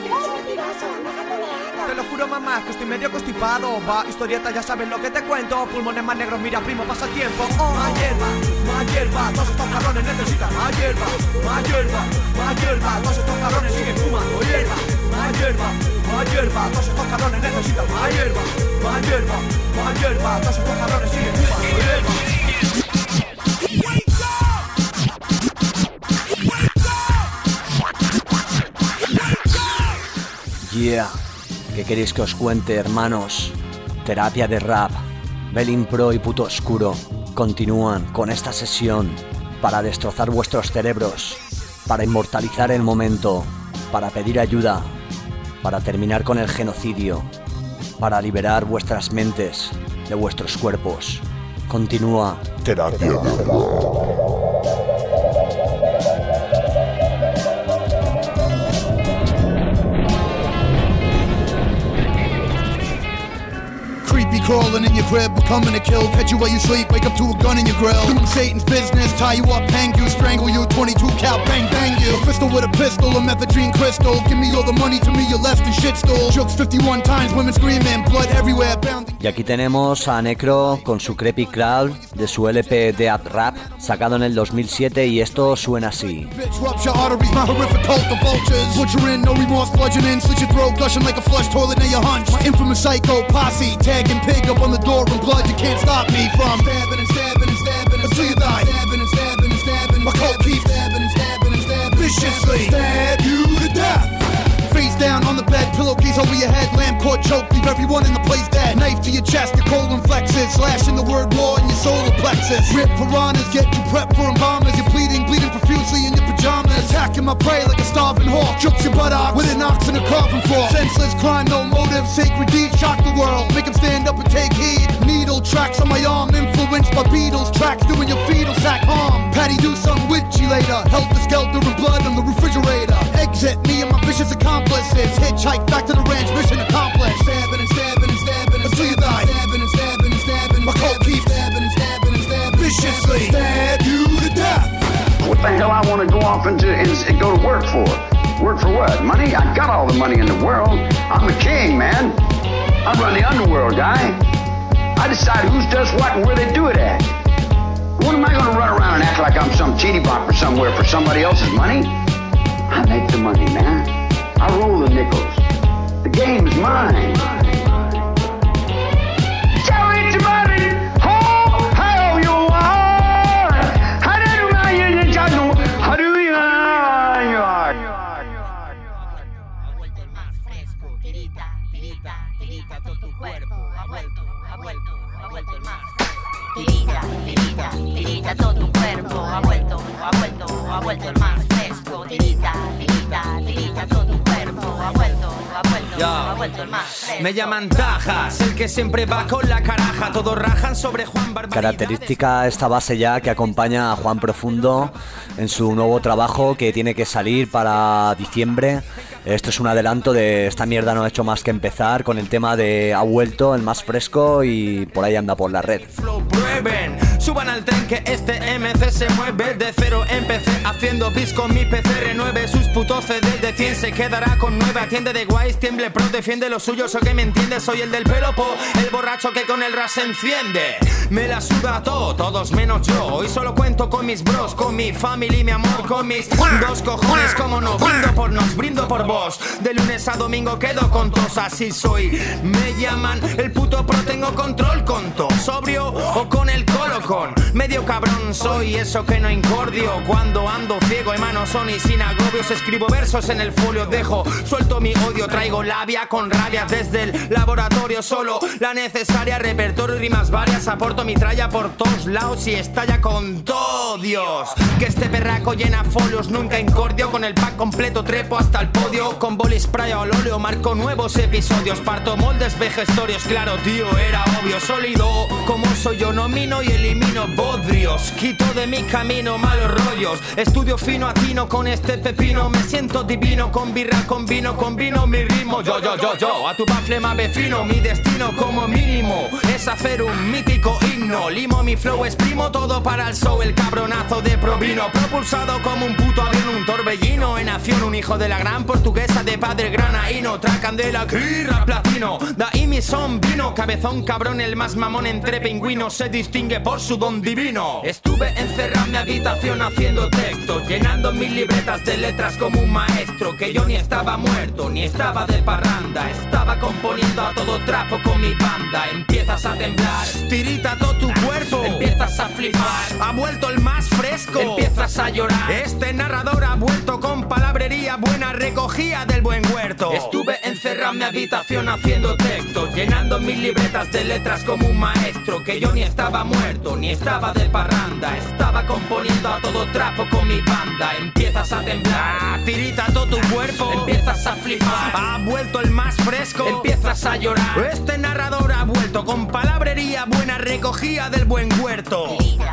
Te lo juro mamá, que estoy medio constipado. Va, historieta, ya sabes lo que te cuento. Pulmones más negros, mira primo, pasa el tiempo. Más hierba, todos estos cabrones necesitan más hierba. Todos estos cabrones siguen fumando hierba. Más hierba, todos estos cabrones necesitan más hierba. Todos estos cabrones siguen fumando hierba. Yeah, ¿qué queréis que os cuente, hermanos? Terapia de rap, Belín Pro y Puto Oscuro continúan con esta sesión para destrozar vuestros cerebros, para inmortalizar el momento, para pedir ayuda, para terminar con el genocidio, para liberar vuestras mentes de vuestros cuerpos. Continúa Terapia de rap. Crawling in your crib, we're coming to kill. Catch you while you sleep, wake up to a gun in your grill. Doing Satan's business, tie you up, hang you, strangle you. 22 cal, bang, bang you. A fistal with a pistol, a methadone crystal. Give me all the money, to me you're less than shit stool. Jokes 51 times, women screaming, blood everywhere, bound. Y aquí tenemos a Necro con su Creepy Crawl de su LP Death Rap, sacado en el 2007, y esto suena así. Bitch, rupture arteries, my horrific cult of vultures. Butchering, no remorse, bludgeon in, slit your throat, gushing like a flush toilet, now you hunch. My infamous psycho posse, tagging pig up on the door in blood, you can't stop me from stabbing and stabbing and stabbing until you die. Stabbing and stabbing and stabbing. My coat keeps stabbing and stabbing and stabbing viciously. Stab you to death. Face down on the bed, pillowcase over your head, lamb cord choke, leave everyone in the place dead. Knife to your chest, your colon flexes, slashing the word war in your solar plexus. Rip piranhas, get you prepped for embalmers. You're bleeding profusely in your pajamas. Attacking my prey like a starving hawk. Jukes your buttock with an ox and a coffin for. Senseless crime, no motive, sacred deed, shock the world. Make them stand up and take heed. Needle tracks on my arm, influenced by Beatles tracks, doing your fetal sack harm. Patty do something with you later. Helter skelter and blood on the refrigerator. Exit me and my vicious accomplices. Hitchhike back to the ranch, mission accomplished. Stabbing and stabbing and stabbing until you die. Stabbing and stabbing and stabbing. My coat keeps stabbing and stabbing and stabbing viciously. Stab you to death. What the hell I want to go off and go to work for? Work for what? Money? I got all the money in the world. I'm the king, man. I run the underworld, guy. I decide who does what and where they do it at. What am I going to run around and act like I'm some teeny bopper somewhere for somebody else's money? I make the money, man. I roll the nickels. The game's mine. Tell it to money. Oh, how you are. How do you how do you Ha vuelto el más fresco. Tirita, tirita, tirita, todo tu cuerpo. Ha vuelto el más fresco. Tirita, tirita, tirita, todo tu cuerpo. Ha vuelto el más fresco. Tirita, tirita, tirita, todo tu cuerpo. Ha vuelto ha vuelto el más fresco. Me llaman Tajas, el que siempre va con la caraja. Todos rajan sobre Juan Barbarita. Característica esta base ya que acompaña a Juan Profundo en su nuevo trabajo que tiene que salir para diciembre. Esto es un adelanto de esta mierda, no ha hecho más que empezar con el tema de Ha vuelto el más fresco y por ahí anda por la red. Prueben, suban al tren que este MC se mueve. De cero empecé haciendo bis con mi PC. Renueve sus putos CDs de 100, se quedará con 9. Atiende de guays, tiemble pro, defiende lo suyo. Soy que me entiende, soy el del pelo po, el borracho que con el ras se enciende. Me la suda todo, todos menos yo. Hoy solo cuento con mis bros, con mi family, mi amor, con mis dos cojones. Como no brindo por nos, brindo por vos. De lunes a domingo quedo con tos, así soy. Me llaman el puto pro, tengo control con tos. Sobrio o con el colocón, medio cabrón soy, eso que no incordio. Cuando ando ciego, hermano son y sin agobios. Escribo versos en el folio, dejo suelto mi odio. Traigo labia con rabia desde el laboratorio. Solo la necesaria, repertorio y rimas varias. Aporto mi tralla por todos lados y estalla con todo Dios. Que este perraco llena folios, nunca incordio. Con el pack completo trepo hasta el podio. Con boli spray al óleo marco nuevos episodios. Parto moldes vejestorios, claro tío, era obvio. Sólido como soy yo, nomino y elimino bodrios. Quito de mi camino malos rollos. Estudio fino, atino con este pepino. Me siento divino, con birra, con vino mi ritmo. Yo, a tu bafle más vecino. Mi destino como mínimo es hacer un mítico himno. Limo mi flow, exprimo todo para el show. El cabronazo de Provino, propulsado como un puto avión, un torbellino. En acción, un hijo de la gran portuguesa de padre granaíno. Tra candela, crira, platino. Da y mi son vino. Cabezón cabrón, el más mamón entre pingüinos. Se distingue por su don divino. Estuve encerrado en mi habitación haciendo textos, llenando mis libretas de letras como un maestro. Que yo ni estaba muerto, ni estaba de parranda. Estaba componiendo a todo trapo con mi banda. Empiezas a temblar, tirita todo tu cuerpo. Empiezas a flipar, ha vuelto el más fresco. Empiezas a llorar, este narrador ha vuelto con palabrería buena, recogía del buen huerto. Estuve encerrado en mi habitación haciendo textos, llenando mis libretas de letras como un maestro. Que yo ni estaba muerto, ni estaba de parranda. Estaba componiendo a todo trapo con mi banda. Empiezas a temblar, tirita todo tu cuerpo. Empiezas a flipar, ha vuelto el más fresco. Empiezas a llorar, este narrador ha vuelto con palabrería buena, recogía del buen huerto.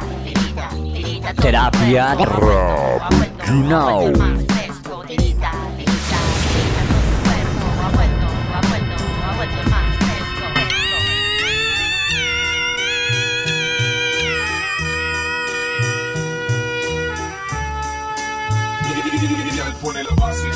Terapia Rap Now. Pone la base.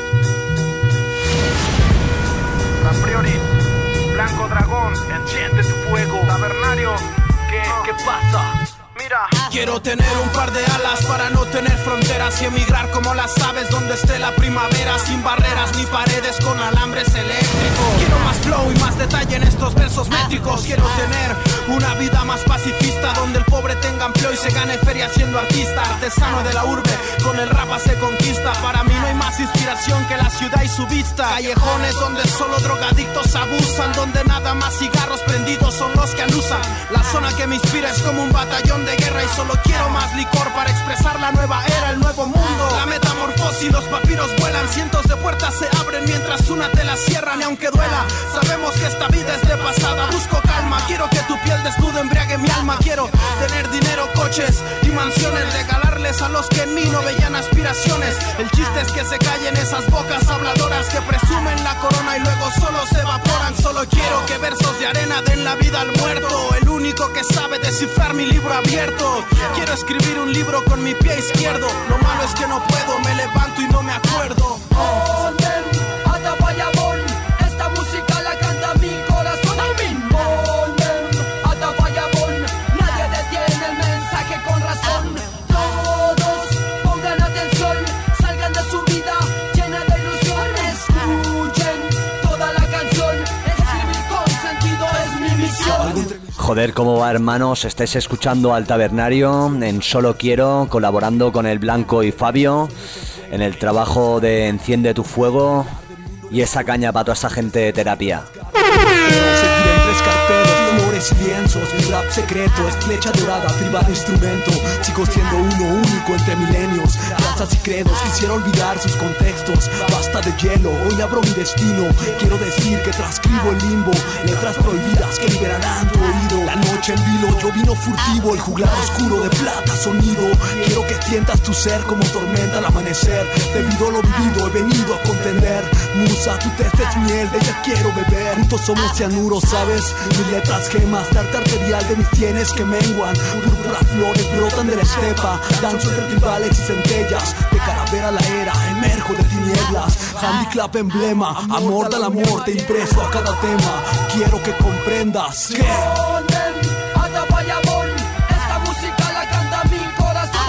A priori, Blanco Dragón, enciende tu fuego. Tabernario, ¿qué pasa? Mira. Quiero tener un par de alas para no tener fronteras y emigrar como las aves donde esté la primavera, sin barreras ni paredes, con alambres eléctricos. Quiero más flow y más detalle en estos versos métricos. Quiero tener una vida más pacifista, donde el pobre tenga empleo y se gane feria siendo artista. Artesano de la urbe, con el rap se conquista. Para mí no hay más inspiración que la ciudad y su vista. Callejones donde solo drogadictos abusan, donde nada más cigarros prendidos son los que alusan. La zona que me inspira es como un batallón de guerra y solo quiero más licor para expresar la nueva era, el nuevo mundo. La metamorfosis, los papiros vuelan, cientos de puertas se abren mientras una te la cierran. Y aunque duela, sabemos que esta vida es de pasada. Busco calma, quiero que tu piel desnuda embriague mi alma. Quiero tener dinero, coches y mansiones, regalarles a los que en mí no veían aspiraciones. El chiste es que se callen esas bocas habladoras que presumen la corona y luego solo se evaporan. Solo quiero que versos de arena den la vida al muerto, el único que sabe descifrar mi libro abierto. Quiero escribir un libro con mi pie izquierdo. Lo malo es que no puedo, me levanto y no me acuerdo. Esta música la canta mi corazón. Nadie detiene el mensaje con razón. Todos pongan atención, salgan de su vida llena de ilusión. Escuchen toda la canción, escribir con sentido es mi misión. Joder, ¿cómo va, hermanos? Estáis escuchando al Tabernario en Solo Quiero, colaborando con el Blanco y Fabio en el trabajo de Enciende tu Fuego y esa caña para toda esa gente de terapia. Seguir entre escarperos, flores y lienzos. Mi rap secreto es flecha dorada, tribal instrumento. Sigo siendo uno único entre milenios. Razas y credos, quisiera olvidar sus contextos. Basta de hielo, hoy abro mi destino. Quiero decir que transcribo el limbo. Letras prohibidas que liberarán tu oído. La noche en vilo, yo vino furtivo. El juglar oscuro de plata sonido. Quiero que sientas tu ser como tormenta al amanecer. Debido a lo vivido he venido a contender. Musa, tu test es miel, de ella quiero beber. Juntos somos cianuro, ¿sabes? Mis letras gemas, tarta arterial de mis sienes que menguan. Púrpuras flores brotan de la estepa. Danzo entre tribales y centellas. De calavera a la era, emerjo de tinieblas. Handiclap emblema, amor del amor, te impreso a cada tema. Quiero que comprendas que esta música la canta mi corazón.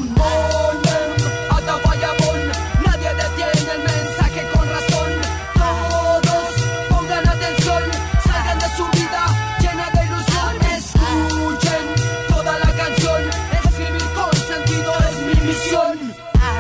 Nadie detiene el mensaje con razón. Todos pongan atención, salgan de su vida llena de ilusión. Escuchen toda la canción, escribir con sentido es mi misión.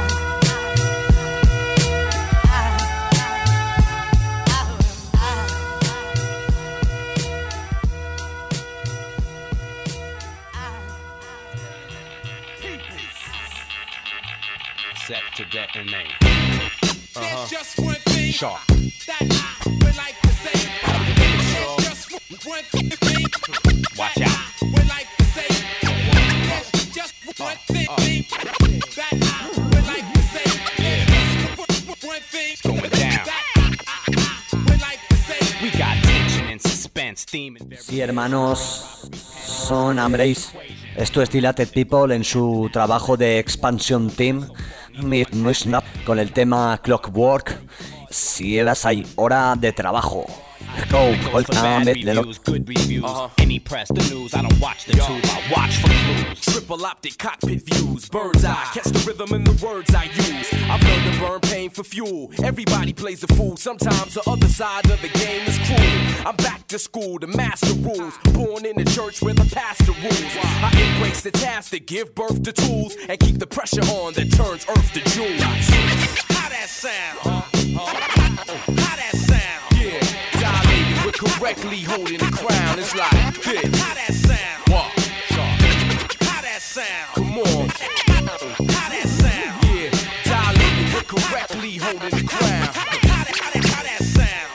Set to detonate. There's just one thing sharp that I would like to say. There's just one thing. Watch out. Would like to say. There's just one thing that I would like to say. There's just one thing. It's going down. Would like to say. We got tension and suspense, theme and Sí, hermanos, son Ambrace. Esto es Dilated People en su trabajo de Expansion Team con el tema Clockwork. Si eras ahí, hora de trabajo. Go, good reviews. Any press, the news, I don't watch the tube, I watch for clues. Triple optic cockpit views, bird's eye, catch the rhythm in the words I use. I've learned to burn pain for fuel. Everybody plays a fool, sometimes the other side of the game is cruel. I'm back to school to master rules, born in the church where the pastor rules. I embrace the task to give birth to tools and keep the pressure on that turns earth to jewels. How that sound? How that sound? Yeah, dilated, we're correctly holding the crown. It's like this. How that sound? What? How that sound? Come on. How that sound? Yeah, dilated, we're correctly holding the crown. How that sound?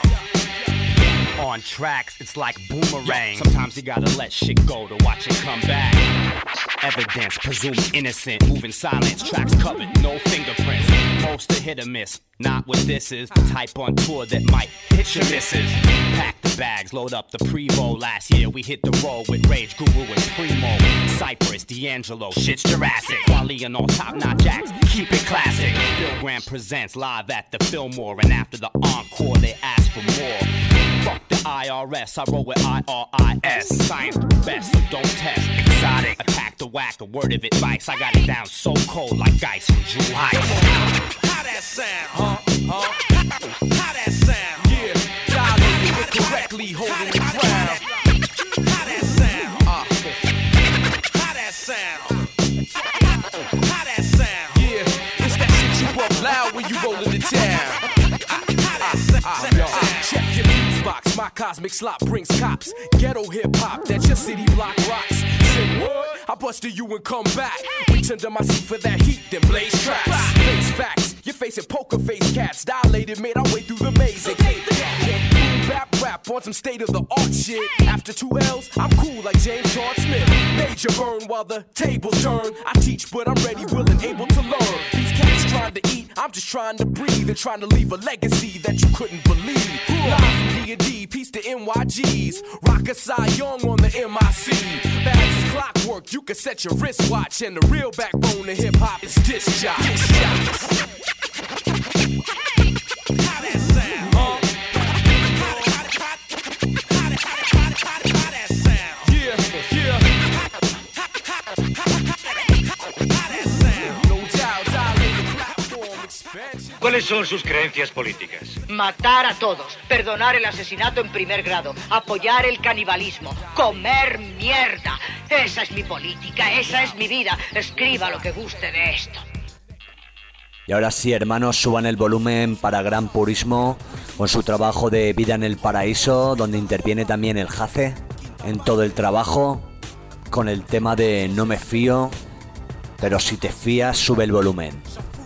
On tracks, it's like boomerang. Sometimes you gotta let shit go to watch it come back. Evidence, presumed innocent, moving silence, tracks covered, no fingerprints. Most a hit or miss, not what this is. The type on tour that might hit your misses. Pack the bags, load up the Prevo. Last year we hit the road with Rage, Guru and Primo. Cypress, D'Angelo, shit's Jurassic. Wally and all top-notch acts, keep it classic. Bill Graham presents live at the Fillmore. And after the encore they ask for more. Fuck the IRS, I roll with IRIS. Science the best, so don't test. Exotic, attack the whack, a word of advice. I got it down so cold like ice from June Heights. How that sound? How that sound? Yeah, dilated, we're correctly holding the crown. How that sound? How that sound? How that sound? Yeah, it's that shit you up loud when you roll into town. Check your fuse box, my cosmic slop brings cops. Ghetto hip-hop, that your city block rocks. Say what? I busted you and come back. Reach under my seat for that heat, then blaze tracks. Face facts, you're facing poker face cats. Dilated, made our way through the maze. Rap on some state-of-the-art shit. After 2 L's, I'm cool like James Todd Smith. Major burn while the tables turn. I teach, but I'm ready, willing, able to learn. These cats trying to eat, I'm just trying to breathe and trying to leave a legacy that you couldn't believe. Live from D&D, peace to NYGs. Rock a Cy Young on the MIC. Babs is clockwork, you can set your wristwatch. And the real backbone of hip-hop is disc jocks. How that sound? ¿Cuáles son sus creencias políticas? Matar a todos, perdonar el asesinato en primer grado, apoyar el canibalismo, comer mierda. Esa es mi política, esa es mi vida. Escriba lo que guste de esto. Y ahora sí, hermanos, suban el volumen para Gran Purismo con su trabajo de Vida en el Paraíso, donde interviene también el Jace. en todo el trabajo con el tema de No me fío, pero si te fías sube el volumen.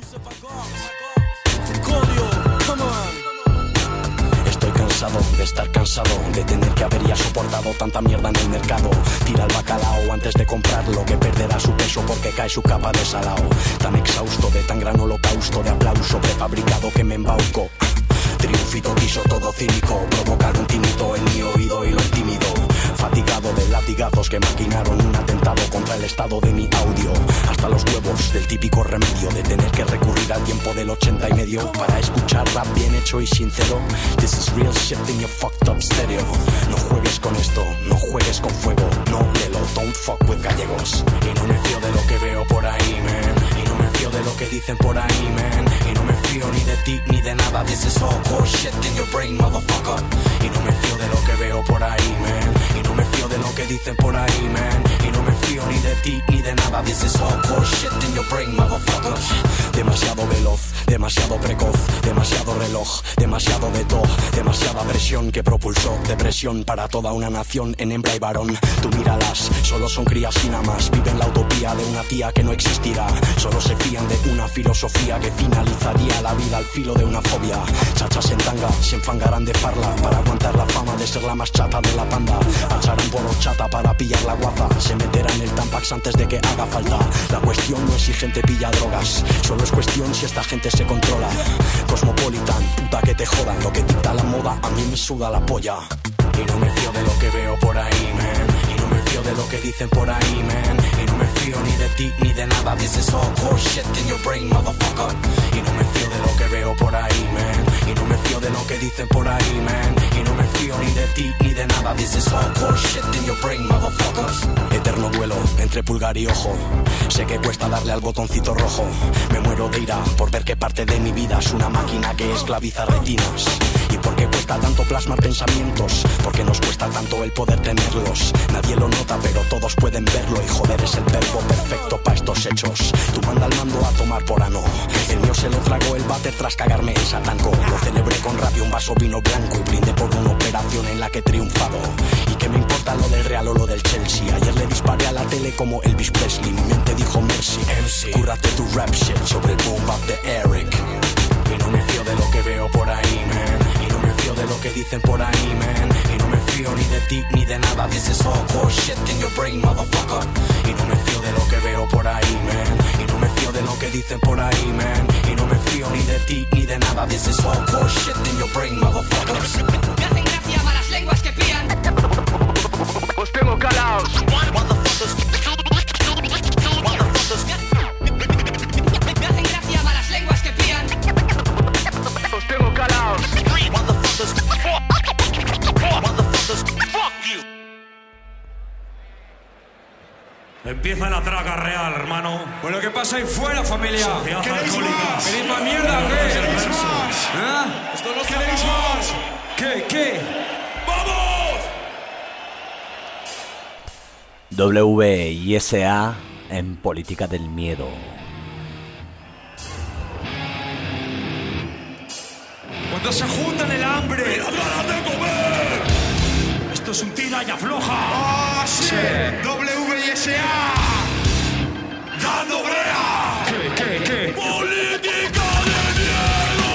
Estoy cansado de estar cansado, de tener que haber ya soportado tanta mierda en el mercado. Tira el bacalao antes de comprarlo, que perderá su peso porque cae su capa de salao. Tan exhausto de tan gran holocausto de aplauso prefabricado que me embauco. Triunfito quiso todo cínico, provocar un tinito en mi oído y lo intimido. Fatigado de latigazos que maquinaron un atentado contra el estado de mi audio. Hasta los huevos del típico remedio de tener que recurrir al tiempo del 80 y medio para escuchar rap bien hecho y sincero. This is real shit in your fucked up stereo. No juegues con esto, no juegues con fuego. No, lelo, don't fuck with gallegos. Y no me fío de lo que veo por ahí, man. Y no me fío de lo que dicen por ahí, man. Y no me fío ni de ti ni de nada. This is all core shit in your brain, motherfucker. Y no me fío de lo que veo por ahí, man. Y no me fío de lo que dicen por ahí, man. Y no me fío ni de ti ni de nada. This is all core shit in your brain, motherfucker. Demasiado veloz, demasiado precoz, demasiado reloj, demasiado de todo, demasiada presión que propulsó depresión para toda una nación en hembra y varón. Tú míralas, solo son crías y nada más. Viven la utopía de una tía que no existirá. Solo se fían de una filosofía que finalizaría la vida al filo de una fobia. Chachas en tanga se enfangarán de farla para aguantar la fama de ser la más chata de la panda. Echarán por horchata para pillar la guaza. Se meterán el Tampax antes de que haga falta. La cuestión no es si gente pilla drogas, solo es cuestión si esta gente se controla. Cosmopolitan, puta que te jodan. Lo que dicta la moda a mí me suda la polla. Y no me fío de lo que veo por ahí, man. Y no me fío de lo que dicen por ahí, man. Y no me fío ni de ti ni de nada. This is all core shit in your brain, motherfucker. Y no me fío de lo que veo por ahí, man. Y no me fío de lo que dicen por ahí, man. Y no me fío ni de ti ni de nada. This is all core shit in your brain, motherfuckers. Eterno duelo entre pulgar y ojo. Sé que cuesta darle al botoncito rojo. Me muero de ira por ver que parte de mi vida es una máquina que esclaviza retinas. Y por qué cuesta tanto plasmar pensamientos, porque nos cuesta tanto el poder tenerlos. Nadie lo nota pero todos pueden verlo. Y joder es el verbo perfecto para estos hechos. Tú manda al mando a tomar por ano. El mío se lo tragó el váter tras cagarme en satanco. Lo celebré con rabia, un vaso vino blanco. Y brindé por una operación en la que he triunfado. Y qué me importa lo del Real o lo del Chelsea. Ayer le disparé a la tele como Elvis Presley. Mi mente dijo Mercy, MC, cúrrate tu rap shit sobre el boom bap de Eric. Y no me fío de lo que veo por ahí, man. Y no me fío de lo que dicen por ahí, man. Y no me fío ni de ti ni de nada. This is all core shit in your brain, motherfucker. Y no me fío de lo que veo por ahí, man. Y no me fío de lo que dicen por ahí, man. Y no me fío ni de ti ni de nada. This is all core shit in your brain, motherfucker. Me hacen gracia malas lenguas que pían. Os tengo calaos. Me hacen gracia malas lenguas que pían. Os tengo calaos. Empieza la traga real, hermano. Bueno, ¿qué pasa ahí fuera, familia? ¿Queréis más? ¿Queréis más mierda o qué? ¿Queréis más? ¿Ah? Esto no ¿Queréis más? ¿Qué? ¡Vamos! WISA en Política del Miedo. Cuando se juntan el hambre, ¡mira ganas de comer! Esto es un tira y afloja. ¡Ah, sí! WISA. ¡Dando brea! ¿Qué? ¡Política del Miedo!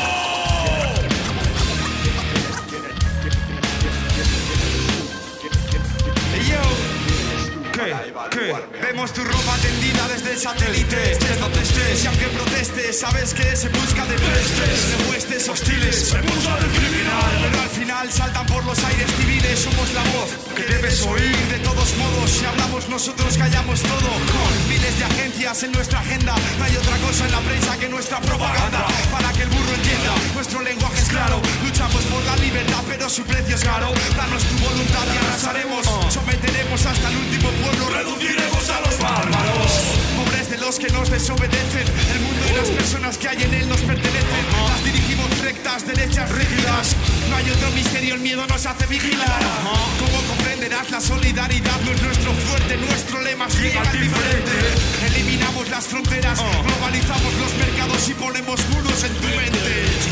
¿Qué? Vemos tu ropa tendida desde el satélite. Estés donde estés y aunque protestes, sabes que se busca de prestes, de huestes hostiles, se busca del criminal. Pero al final saltan por los aires civiles. Somos la voz que debes oír. De todos modos, si hablamos nosotros callamos todo. Con miles de agencias en nuestra agenda, no hay otra cosa en la prensa que nuestra propaganda. Para que el burro entienda, nuestro lenguaje es claro. Luchamos por la libertad, pero su precio es caro. Danos tu voluntad y arrasaremos. Someteremos hasta el último pueblo, reduciremos a los bárbaros. Pobres de los que nos desobedecen. El mundo y las personas que hay en él nos pertenecen. Las dirigimos rectas, derechas, rígidas. No hay otro misterio, el miedo nos hace vigilar. Como comprenderás, la solidaridad no es nuestro fuerte. Nuestro lema es llegar diferente. Eliminamos las fronteras, globalizamos los mercados y ponemos muros en tu mente. Si solo con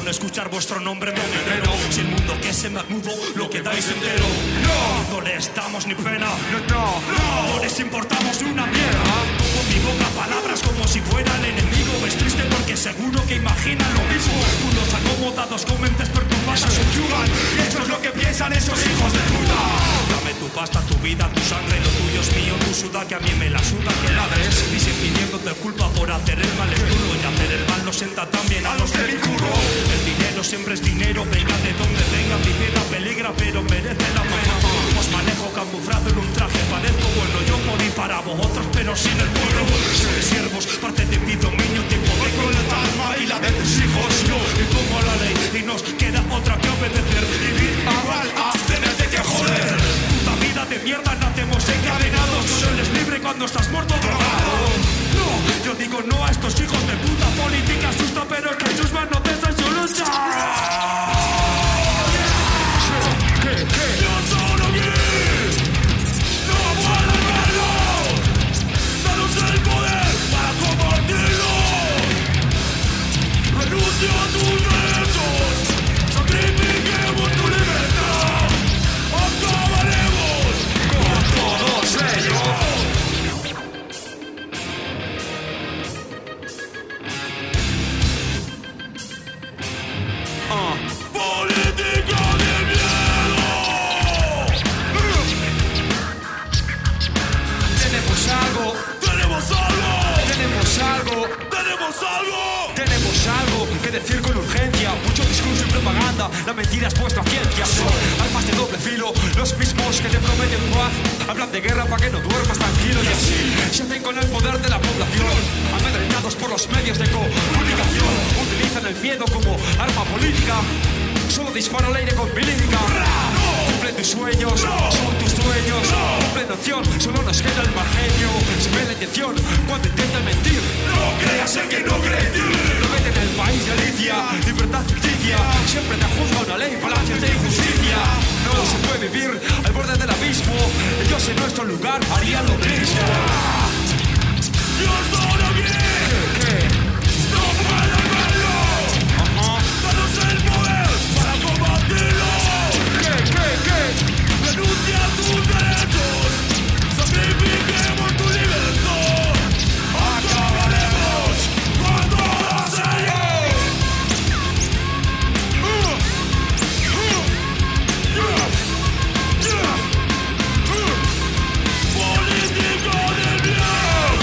no escuchar vuestro nombre me enveneno. Si el mundo que se me mudo lo quedáis entero. No les damos ni pena. No les importamos una mierda. Pongo en mi boca palabras como si fuera el enemigo. Es triste porque seguro que imaginan lo mismo. Unos acomodados con mentes perturbadas subyugan. Y esto es lo que piensan esos hijos de puta. Dame tu pasta, tu vida, tu sangre. Lo tuyo es mío, tu suda que a mí me la suda que ladres. Y sin pidiéndote culpa por hacer el mal es duro. Y hacer el mal no sienta tan bien a los de mi curro. El dinero siempre es dinero, venga de donde venga. Mi vida peligra pero merece la pena. Os manejo camuflado en un traje. Parezco bueno, yo podí para vosotros pero sin el pueblo. Sois siervos, parte de mi dominio. Tiempo de con el alma y la de tus hijos. Yo impongo la ley y nos queda otra que obedecer. Vivir igual a tenerte que joder. Puta vida de mierda, nacemos encadenados. Solo eres libre cuando estás muerto drogado. No, yo digo no a estos hijos de puta. Política asusta pero que sus manos cesan su lucha. Yo solo aquí. No puedo verlo. Danos el poder para combatirlo. Renuncio a tus derechos. Sacrifiquemos tu libertad. Acabaremos con todos ellos. Política de miedo. Tenemos algo. Tenemos algo. Tenemos algo. Tenemos algo. Tenemos algo que decir con urgencia. Mucho discurso y propaganda. La mentira es vuestra ciencia. Son armas de doble filo. Los mismos que te prometen paz hablan de guerra para que no duermas tranquilo. Y así se hacen con el poder de la población. Amedrentados por los medios de comunicación. Utilizan el miedo como arma política. Solo disparo al aire con mi lírica. Cumple tus sueños, son tus sueños. Cumple la opción, solo nos queda el mal genio. Se ve la intención cuando intentan mentir. No creas en que no cree en ti. Lo meten en el país de Alicia, libertad ficticia. Siempre te juzga una ley, palacios de injusticia. No se puede vivir al borde del abismo. Ellos en nuestro lugar harían lo mismo. Yo estoy aquí. ¿Qué? No puedo verlo. Danos el poder para combatirlo. ¿Qué? Renuncia a tus derechos. Sacrifiquemos tu libertad. Acabaremos con todos ellos. Política de miedo.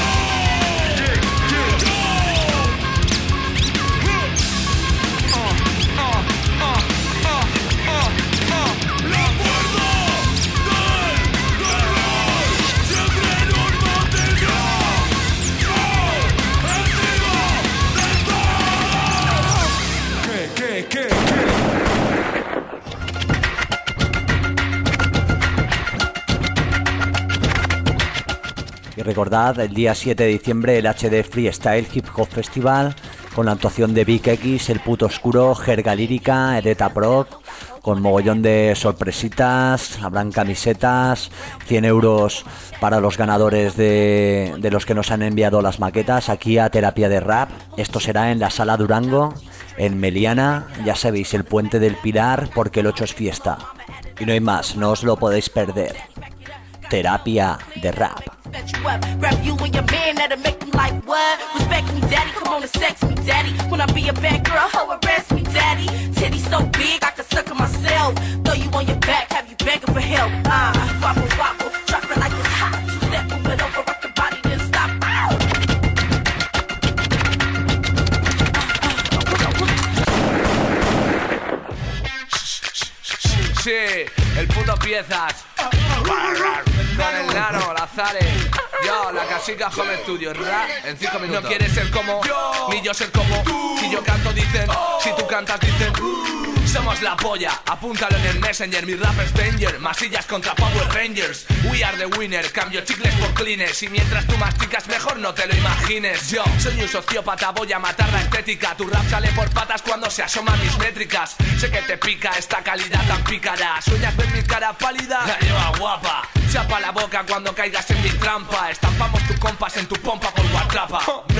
Y recordad, el día 7 de diciembre el HD Freestyle Hip Hop Festival con la actuación de Big X, El Puto Oscuro, Jerga Lírica, Edeta Proc, con mogollón de sorpresitas, habrán camisetas, 100 euros para los ganadores de los que nos han enviado las maquetas aquí a Terapia de Rap. Esto será en la Sala Durango, en Meliana, ya sabéis, el Puente del Pilar, porque el 8 es fiesta. Y no hay más, no os lo podéis perder. Terapia de Rap. Grab you and your man that'll make them like what? Respect me, daddy, come on and sex me, daddy. When I be a bad girl, ho, arrest me, daddy. Titties so big, I can suck it myself. Throw you on your back, have you begging for help. Wobble, wobble, drop it like it's hot. You step, move it over, rock your body, then stop. Sí, el puto piezas. Con el nano, la Zare. Yo, la casica home studio. En 5 minutos. No quieres ser como yo, ni yo ser como tú. Si yo canto dicen, si tú cantas dicen somos la polla, apúntalo en el Messenger. Mi rap es danger, masillas contra Power Rangers. We are the winner, cambio chicles por cleaners. Y mientras tú masticas mejor no te lo imagines. Yo soy un sociópata, voy a matar la estética. Tu rap sale por patas cuando se asoman mis métricas. Sé que te pica esta calidad tan pícara. ¿Sueñas ver mi cara pálida? La lleva guapa. Chapa la boca cuando caigas en mi trampa. Estampamos tu compás en tu pompa por WhatsApp. No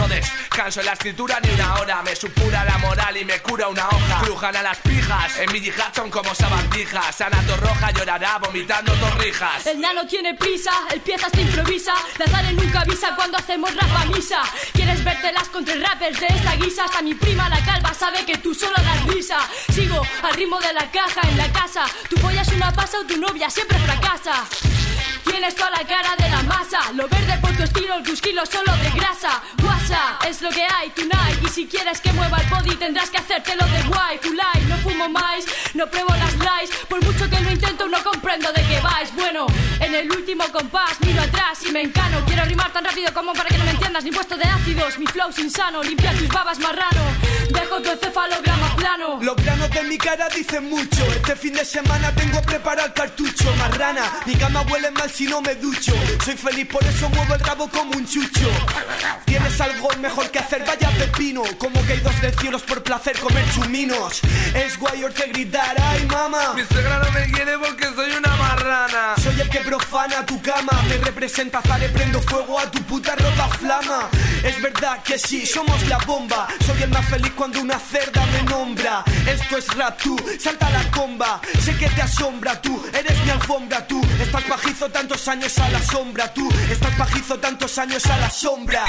no descanso en la escritura ni una hora. Me supura la moral y me cura una hoja. Crujan a las pijas, en mi yihad son como sabandijas. Ana Torroja llorará vomitando torrijas. El nano tiene prisa, el piezas te improvisa. Lazare nunca avisa cuando hacemos rap a misa. ¿Quieres vértelas contra rappers de esta guisa? Hasta mi prima la calva sabe que tú solo das risa. Sigo al ritmo de la caja en la casa. Tu polla es una pasa o tu novia siempre fracasa. Tienes toda la cara de la masa. Lo verde por tu estilo, tus kilos solo de grasa. WhatsApp es lo que hay tonight. Y si quieres que mueva el body tendrás que hacértelo de guay. Full life, no fumo más, no pruebo las lies. Por mucho que lo intento no comprendo de qué vais. Bueno, en el último compás miro atrás y me encano. Quiero rimar tan rápido como para que no me entiendas. Ni puesto de ácidos, mi flow es insano. Limpia tus babas marrano, dejo tu encefalograma plano. Los planos de mi cara dicen mucho. Este fin de semana tengo preparado el cartucho. Marrana, mi cama huele mal si no me ducho. Soy feliz, por eso muevo el rabo como un chucho. Tienes algo mejor que hacer, vaya pepino. Como que hay dos de cielos por placer comer chuminos. Es guay orte gritar, ay mama. Mi suegra no me quiere porque soy una marrana. Soy el que profana tu cama. Me representa, le prendo fuego a tu puta rota flama. Es verdad que sí, somos la bomba. Soy el más feliz cuando una cerda me nombra. Esto es rap, tú, salta la comba. Sé que te asombra, tú, eres mi alfombra, tú. Estás pajizo tantos años a la sombra, tú. Estás pajizo tantos años a la sombra.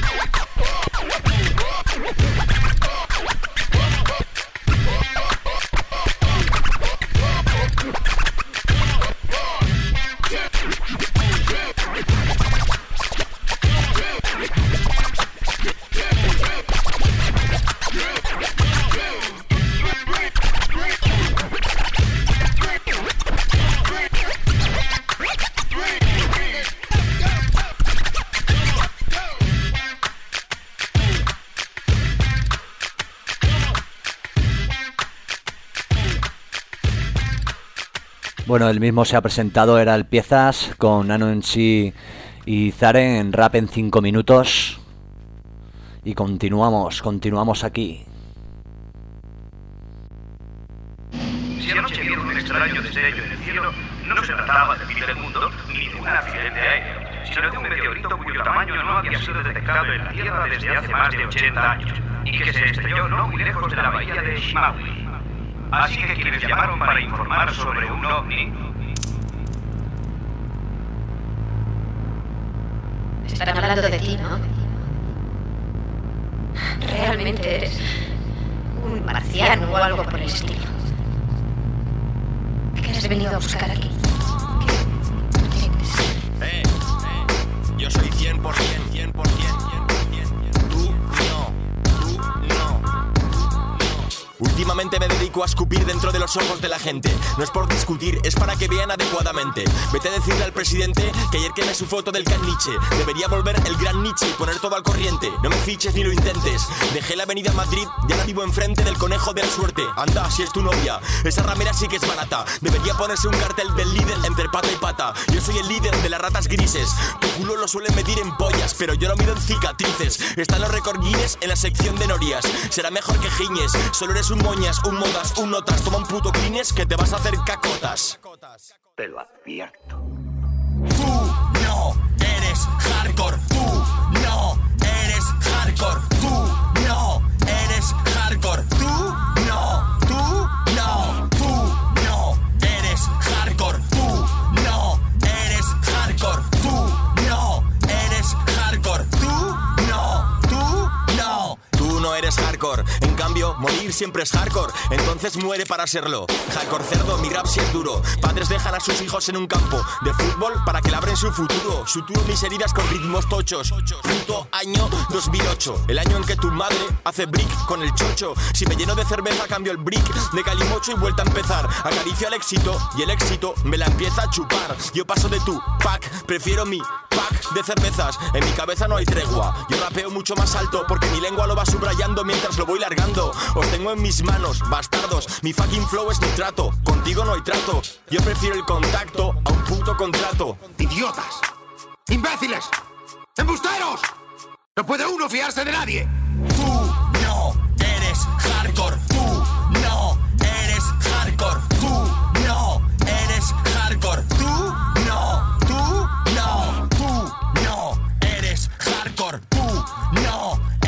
Bueno, el mismo se ha presentado, era el Piezas, con Nano en sí y Zaren en rap en 5 minutos. Y continuamos aquí. Si anoche vieron un extraño destello en el cielo, no se trataba del fin del mundo ni de un accidente aéreo, sino de un meteorito cuyo tamaño no había sido detectado en la Tierra desde hace más de 80 años y que se estrelló no muy lejos de la bahía de Shimaui. Así que quienes llamaron para informar sobre un ovni... Están hablando de ti, ¿no? Realmente eres un marciano o algo por el estilo. ¿Qué has venido a buscar aquí? Yo soy 100%. Últimamente me dedico a escupir dentro de los ojos de la gente. No es por discutir, es para que vean adecuadamente. Vete a decirle al presidente que ayer quemé su foto del caniche. Debería volver el gran Nietzsche y poner todo al corriente. No me fiches ni lo intentes. Dejé la avenida Madrid y ahora vivo enfrente del conejo de la suerte. Anda, si es tu novia, esa ramera sí que es barata. Debería ponerse un cartel del líder entre pata y pata. Yo soy el líder de las ratas grises. Tu culo lo suelen medir en pollas, pero yo lo mido en cicatrices. Están los récord Guinness en la sección de norias. Será mejor que giñes, solo eres un moñas, un modas, un notas. Toma un puto Kleenex que te vas a hacer cacotas. Te lo advierto. Tú no eres hardcore. Tú no eres hardcore. Tú no eres hardcore. Tú no, tú no. Tú no eres hardcore. Tú no eres hardcore. Tú no eres hardcore. Tú no, tú no. Tú no eres hardcore. En cambio, morir siempre es hardcore. Entonces muere para serlo. Hardcore cerdo, mi rap sí es duro. Padres dejan a sus hijos en un campo de fútbol para que labren su futuro. Suturo mis heridas con ritmos tochos. Puto año 2008. El año en que tu madre hace brick con el chocho. Si me lleno de cerveza cambio el brick de calimocho y vuelta a empezar. Acaricio al éxito y el éxito me la empieza a chupar. Yo paso de tu pack, prefiero mi pack de cervezas. En mi cabeza no hay tregua. Yo rapeo mucho más alto porque mi lengua lo va subrayando mientras lo voy largando. Os tengo en mis manos, bastardos. Mi fucking flow es nitrato. Contigo no hay trato. Yo prefiero el contacto a un puto contrato. ¡Idiotas! ¡Imbéciles! ¡Embusteros! ¡No puede uno fiarse de nadie! Tú no eres hardcore. Tú no eres hardcore. Tú no eres hardcore. Tú no, tú no. Tú no eres hardcore. Tú no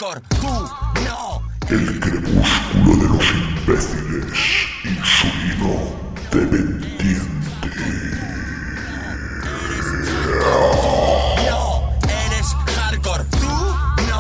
hardcore. Tú no. El crepúsculo de los imbéciles y su hilo de pendiente. No, eres hardcore. Tú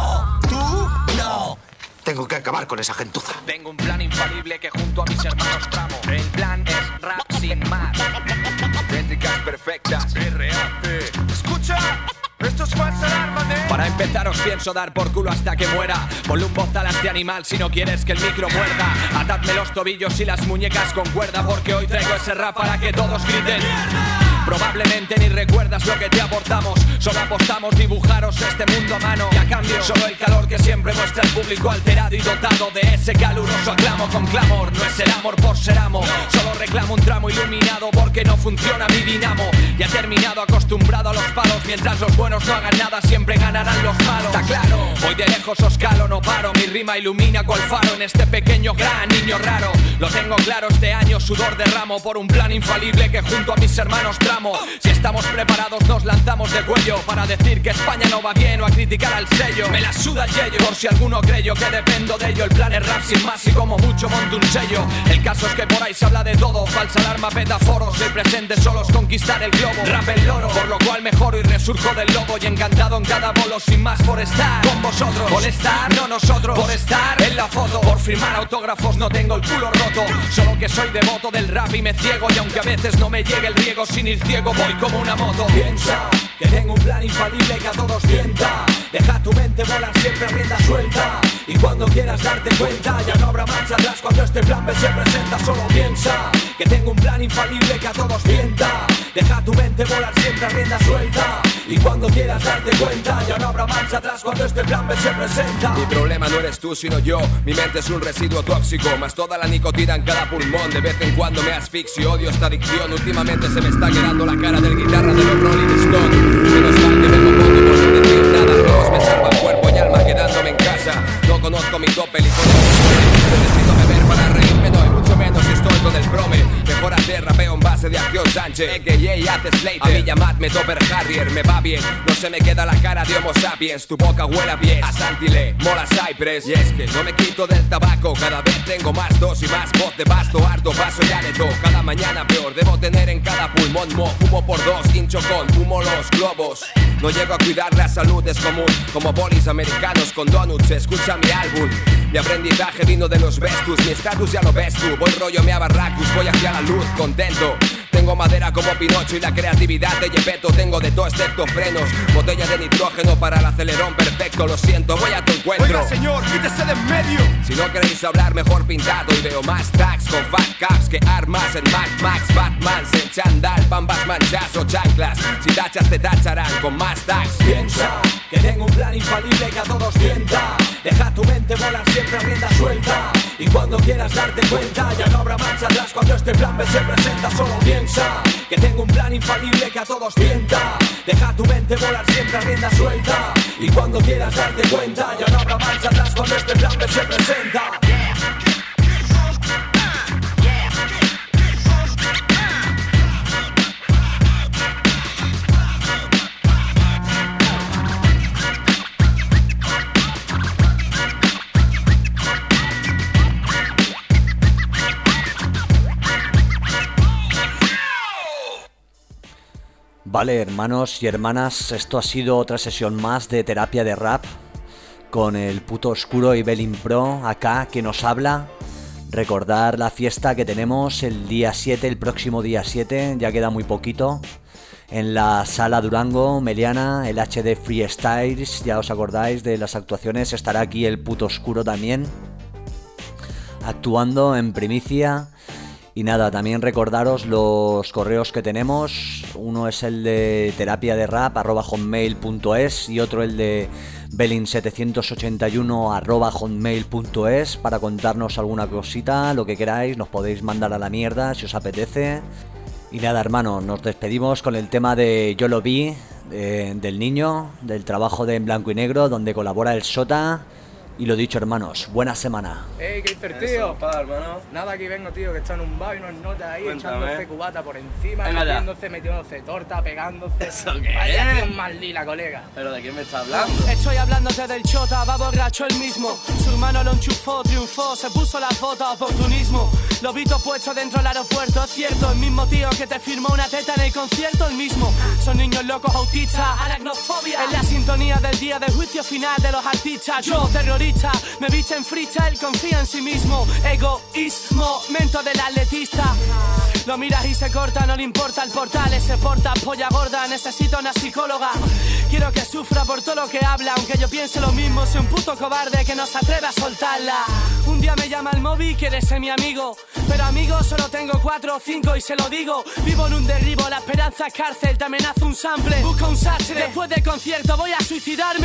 no. Tengo que acabar con esa gentuza. Tengo un plan infalible que junto a mis hermanos tramo. El plan es rap sin más. Métricas perfectas. RAP. Escucha. Esto es falsa alarma, ¿eh? Para empezar os pienso dar por culo hasta que muera. Ponle un voz a las de animal si no quieres que el micro muerda. Atadme los tobillos y las muñecas con cuerda, porque hoy traigo ese rap para que todos griten. Probablemente ni recuerdas lo que te aportamos. Solo apostamos dibujaros este mundo a mano. Y a cambio, solo el calor que siempre muestra el público alterado y dotado de ese caluroso aclamo con clamor. No es el amor por ser amo. Solo reclamo un tramo iluminado porque no funciona mi dinamo. Ya he terminado acostumbrado a los palos. Mientras los buenos no hagan nada, siempre ganarán los malos. Está claro, hoy de lejos os calo, no paro. Mi rima ilumina cual faro en este pequeño gran niño raro. Lo tengo claro, este año sudor derramo por un plan infalible que junto a mis hermanos tramo. Si estamos preparados nos lanzamos de cuello para decir que España no va bien o a criticar al sello. Me la suda el yello, por si alguno creyó que dependo de ello. El plan es rap sin más y como mucho monto un sello. El caso es que por ahí se habla de todo. Falsa alarma, petaforos, el presente solo es conquistar el globo. Rap el loro, por lo cual mejoro y resurjo del lobo. Y encantado en cada bolo sin más por estar con vosotros. Molestar, no nosotros, por estar en la foto. Por firmar autógrafos no tengo el culo roto. Solo que soy devoto del rap y me ciego. Y aunque a veces no me llegue el riego sin ir ciego, voy como una moto. Piensa que tengo un plan infalible que a todos tienta. Deja tu mente volar siempre a rienda suelta. Y cuando quieras darte cuenta ya no habrá marcha atrás cuando este plan B se presenta. Solo piensa que tengo un plan infalible que a todos tienta. Deja tu mente volar siempre a rienda suelta. Y cuando quieras darte cuenta ya no habrá marcha atrás cuando este plan B se presenta. Mi problema no eres tú sino yo. Mi mente es un residuo tóxico, más toda la nicotina en cada pulmón. De vez en cuando me asfixio, odio esta adicción. Últimamente se me está quedando la cara del guitarra de los Rolling Stones. Menos mal que vengo poco por no decir nada. Todos me salvan cuerpo y alma quedándome en casa. No conozco mi tope, necesito beber para reírme, no, y mucho menos si estoy con el brome. Mejor hacer rapeo en base de acción Sánchez, a.k.a. haces Slater. A mí llamadme Topper Harrier, me va bien. No se me queda la cara de Homo sapiens. Tu boca huele a pies, a Santile, mola Cypress. Y es que no me quito del tabaco. Cada vez tengo más dos y más voz de basto. Harto paso ya de todo, cada mañana peor. Debo tener en cada pulmón mo. Fumo por dos, hincho con, fumo los globos. No llego a cuidar la salud, es común. Como bolis americanos con donuts, escucha mi álbum. Mi aprendizaje vino de los bestus. Mi estatus ya lo ves tú. Voy rollo me abarracus, voy hacia la luz, contento. Tengo madera como Pinocho y la creatividad de Gepetto. Tengo de todo excepto frenos. Botella de nitrógeno para el acelerón perfecto. Lo siento, voy a tu encuentro. Oiga señor, quítese de en medio. Si no queréis hablar, mejor pintado. Y veo más tags con fat caps que armas en Mad Max. Batman, en chandal, bambas manchas o chanclas. Si tachas te tacharán con más tags. Piensa que tengo un plan infalible que a todos tienta. Deja tu mente volar siempre a rienda suelta. Y cuando quieras darte cuenta ya no habrá marcha atrás cuando este plan B se presenta. Solo piensa que tengo un plan infalible que a todos tienta. Deja tu mente volar siempre a rienda suelta. Y cuando quieras darte cuenta ya no habrá marcha atrás cuando este plan B se presenta. Vale, hermanos y hermanas, esto ha sido otra sesión más de terapia de rap con el puto oscuro y Belin Pro acá que nos habla. Recordar la fiesta que tenemos el día 7, el próximo día 7, ya queda muy poquito, en la Sala Durango, Meliana, el HD Freestyles, ya os acordáis de las actuaciones, estará aquí el puto oscuro también, actuando en primicia. Y nada, también recordaros los correos que tenemos. Uno es el de terapiaderrap@hotmail.es y otro el de belin781@hotmail.es para contarnos alguna cosita, lo que queráis, nos podéis mandar a la mierda si os apetece. Y nada, hermano, nos despedimos con el tema de Yo lo vi, del niño, del trabajo de En Blanco y Negro, donde colabora el Sota. Y lo dicho, hermanos, buena semana. ¿Qué dices, tío? Nada, aquí vengo, tío, que está en un bar y unos notas ahí, echándose cubata por encima, metiéndose torta, pegándose. ¿Eso qué Vaya es? tío más lila, colega. ¿Pero de quién me está hablando? Estoy hablándote del chota, va borracho el mismo. Su hermano lo enchufó, triunfó, se puso la foto, oportunismo. Lo vi todo puesto dentro del aeropuerto, es cierto. El mismo tío que te firmó una teta en el concierto, el mismo. Son niños locos autistas, aracnofobia. Es la sintonía del día del juicio final de los artistas. Yo, terrorista, me viste en freestyle, confía en sí mismo. Egoísmo, mento del atletista. Lo miras y se corta, no le importa el portal. Ese porta, polla gorda, necesito una psicóloga. Quiero que sufra por todo lo que habla, aunque yo piense lo mismo. Soy un puto cobarde que no se atreve a soltarla. Un día me llama el móvil, quiere ser mi amigo. Pero amigos solo tengo 4 o 5 y se lo digo. Vivo en un derribo, la esperanza es cárcel. Te amenazo un sample, busco un sastre. Después del concierto voy a suicidarme.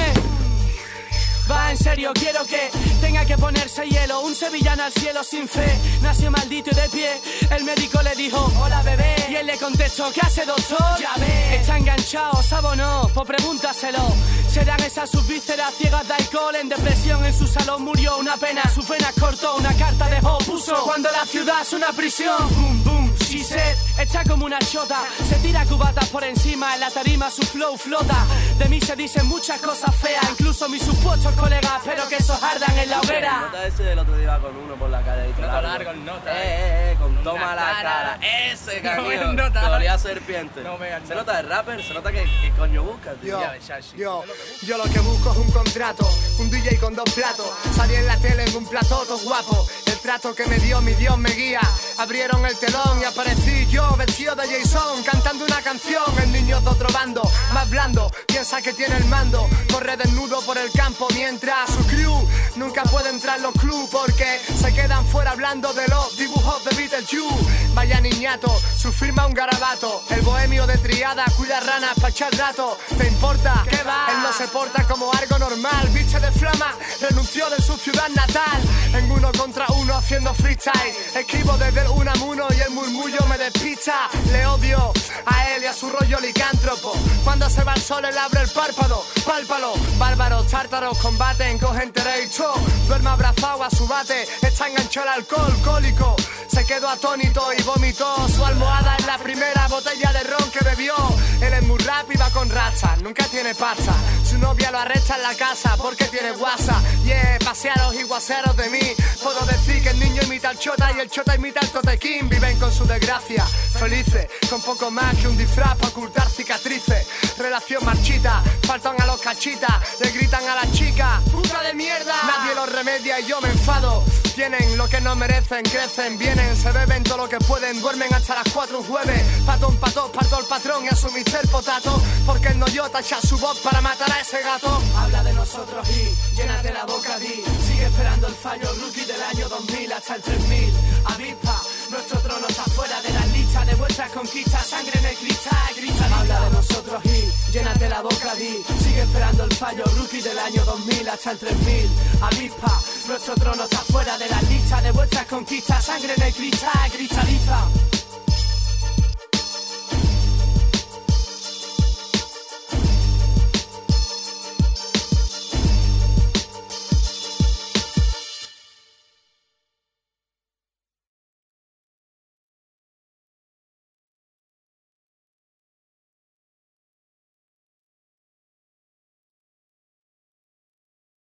Va, en serio, quiero que tenga que ponerse hielo. Un sevillano al cielo sin fe, nació maldito y de pie. El médico le dijo, hola bebé. Y él le contestó, ¿qué hace doctor? Ya ves. Está enganchado, ¿sabe o no? Pues pregúntaselo. Serán esas sus vísceras ciegas de alcohol. En depresión en su salón murió, una pena. Sus venas cortó, una carta dejó, puso. Cuando la ciudad es una prisión. Boom, boom, she said. Está como una chota, se tira cubatas por encima. En la tarima su flow flota. De mí se dicen muchas cosas feas, incluso mis supuestos colegas, pero que esos ardan en la hoguera. Nota ese del otro día iba con uno por la calle. Nota largo, nota. Con toma la cara. Ese canijo. No que olía serpiente. No vean, se nota el rapper, se nota que coño busca, tío. Yo lo que busco es un contrato, un DJ con 2 platos. Salí en la tele en un plató, todo guapo. El trato que me dio mi Dios me guía. Abrieron el telón y aparecí yo, vestido de Jason, cantando una canción. El niño de otro bando, más blando, piensa que tiene el mando. Corre desnudo por el campo mientras su crew nunca puede entrar en los clubs porque se quedan fuera hablando de los dibujos de Beetlejuice. Vaya niñato, su firma un garabato. El bohemio de triada cuida ranas pa' echar rato. ¿Te importa? ¿Qué va? Él no se porta como algo normal. Biche de flama, renunció de su ciudad natal. En 1 contra 1 haciendo freestyle. Escribo desde el Unamuno y el murmullo me despista. Le odio a él y a su rollo licántropo. Cuando se va el sol él abre el párpado. Pálpalo, bárbaros, tártaros combaten, cogen derecho. Duerme abrazado a su bate, está enganchado al alcohol, cólico. Se quedó atónito y vomitó su almohada en la primera botella de ron que bebió. Él es muy rap y va con racha, nunca tiene pasta. Su novia lo arresta en la casa porque tiene guasa. Pasearos y guaseros de mí. Puedo decir que el niño imita al chota y el chota imita al totequín. Viven con su desgracia, felices, con poco más que un disfraz para ocultar cicatrices. Relación marchita, faltan a los cachitas, le gritan a la chica, puta de mierda. Nadie los remedia y yo me enfado. Tienen lo que no merecen, crecen, vienen, se beben todo lo que pueden, duermen hasta las 4 un jueves. Patón, patón, parto el patrón y a su mister potato, porque el noyota echa su voz para matar a ese gato. Habla de nosotros y llénate la boca, di. Sigue esperando el fallo rookie del año 2000 hasta el 3000. Avispa, nuestro trono está fuera de la lista de vuestras conquistas, sangre en el cristal, cristal. Habla de nosotros y llénate la boca, di. Sigue esperando el fallo rookie del año 2000 hasta el 3000. Avispa, nuestro trono está fuera de la lista de vuestras conquistas, sangre en el cristal, cristalina.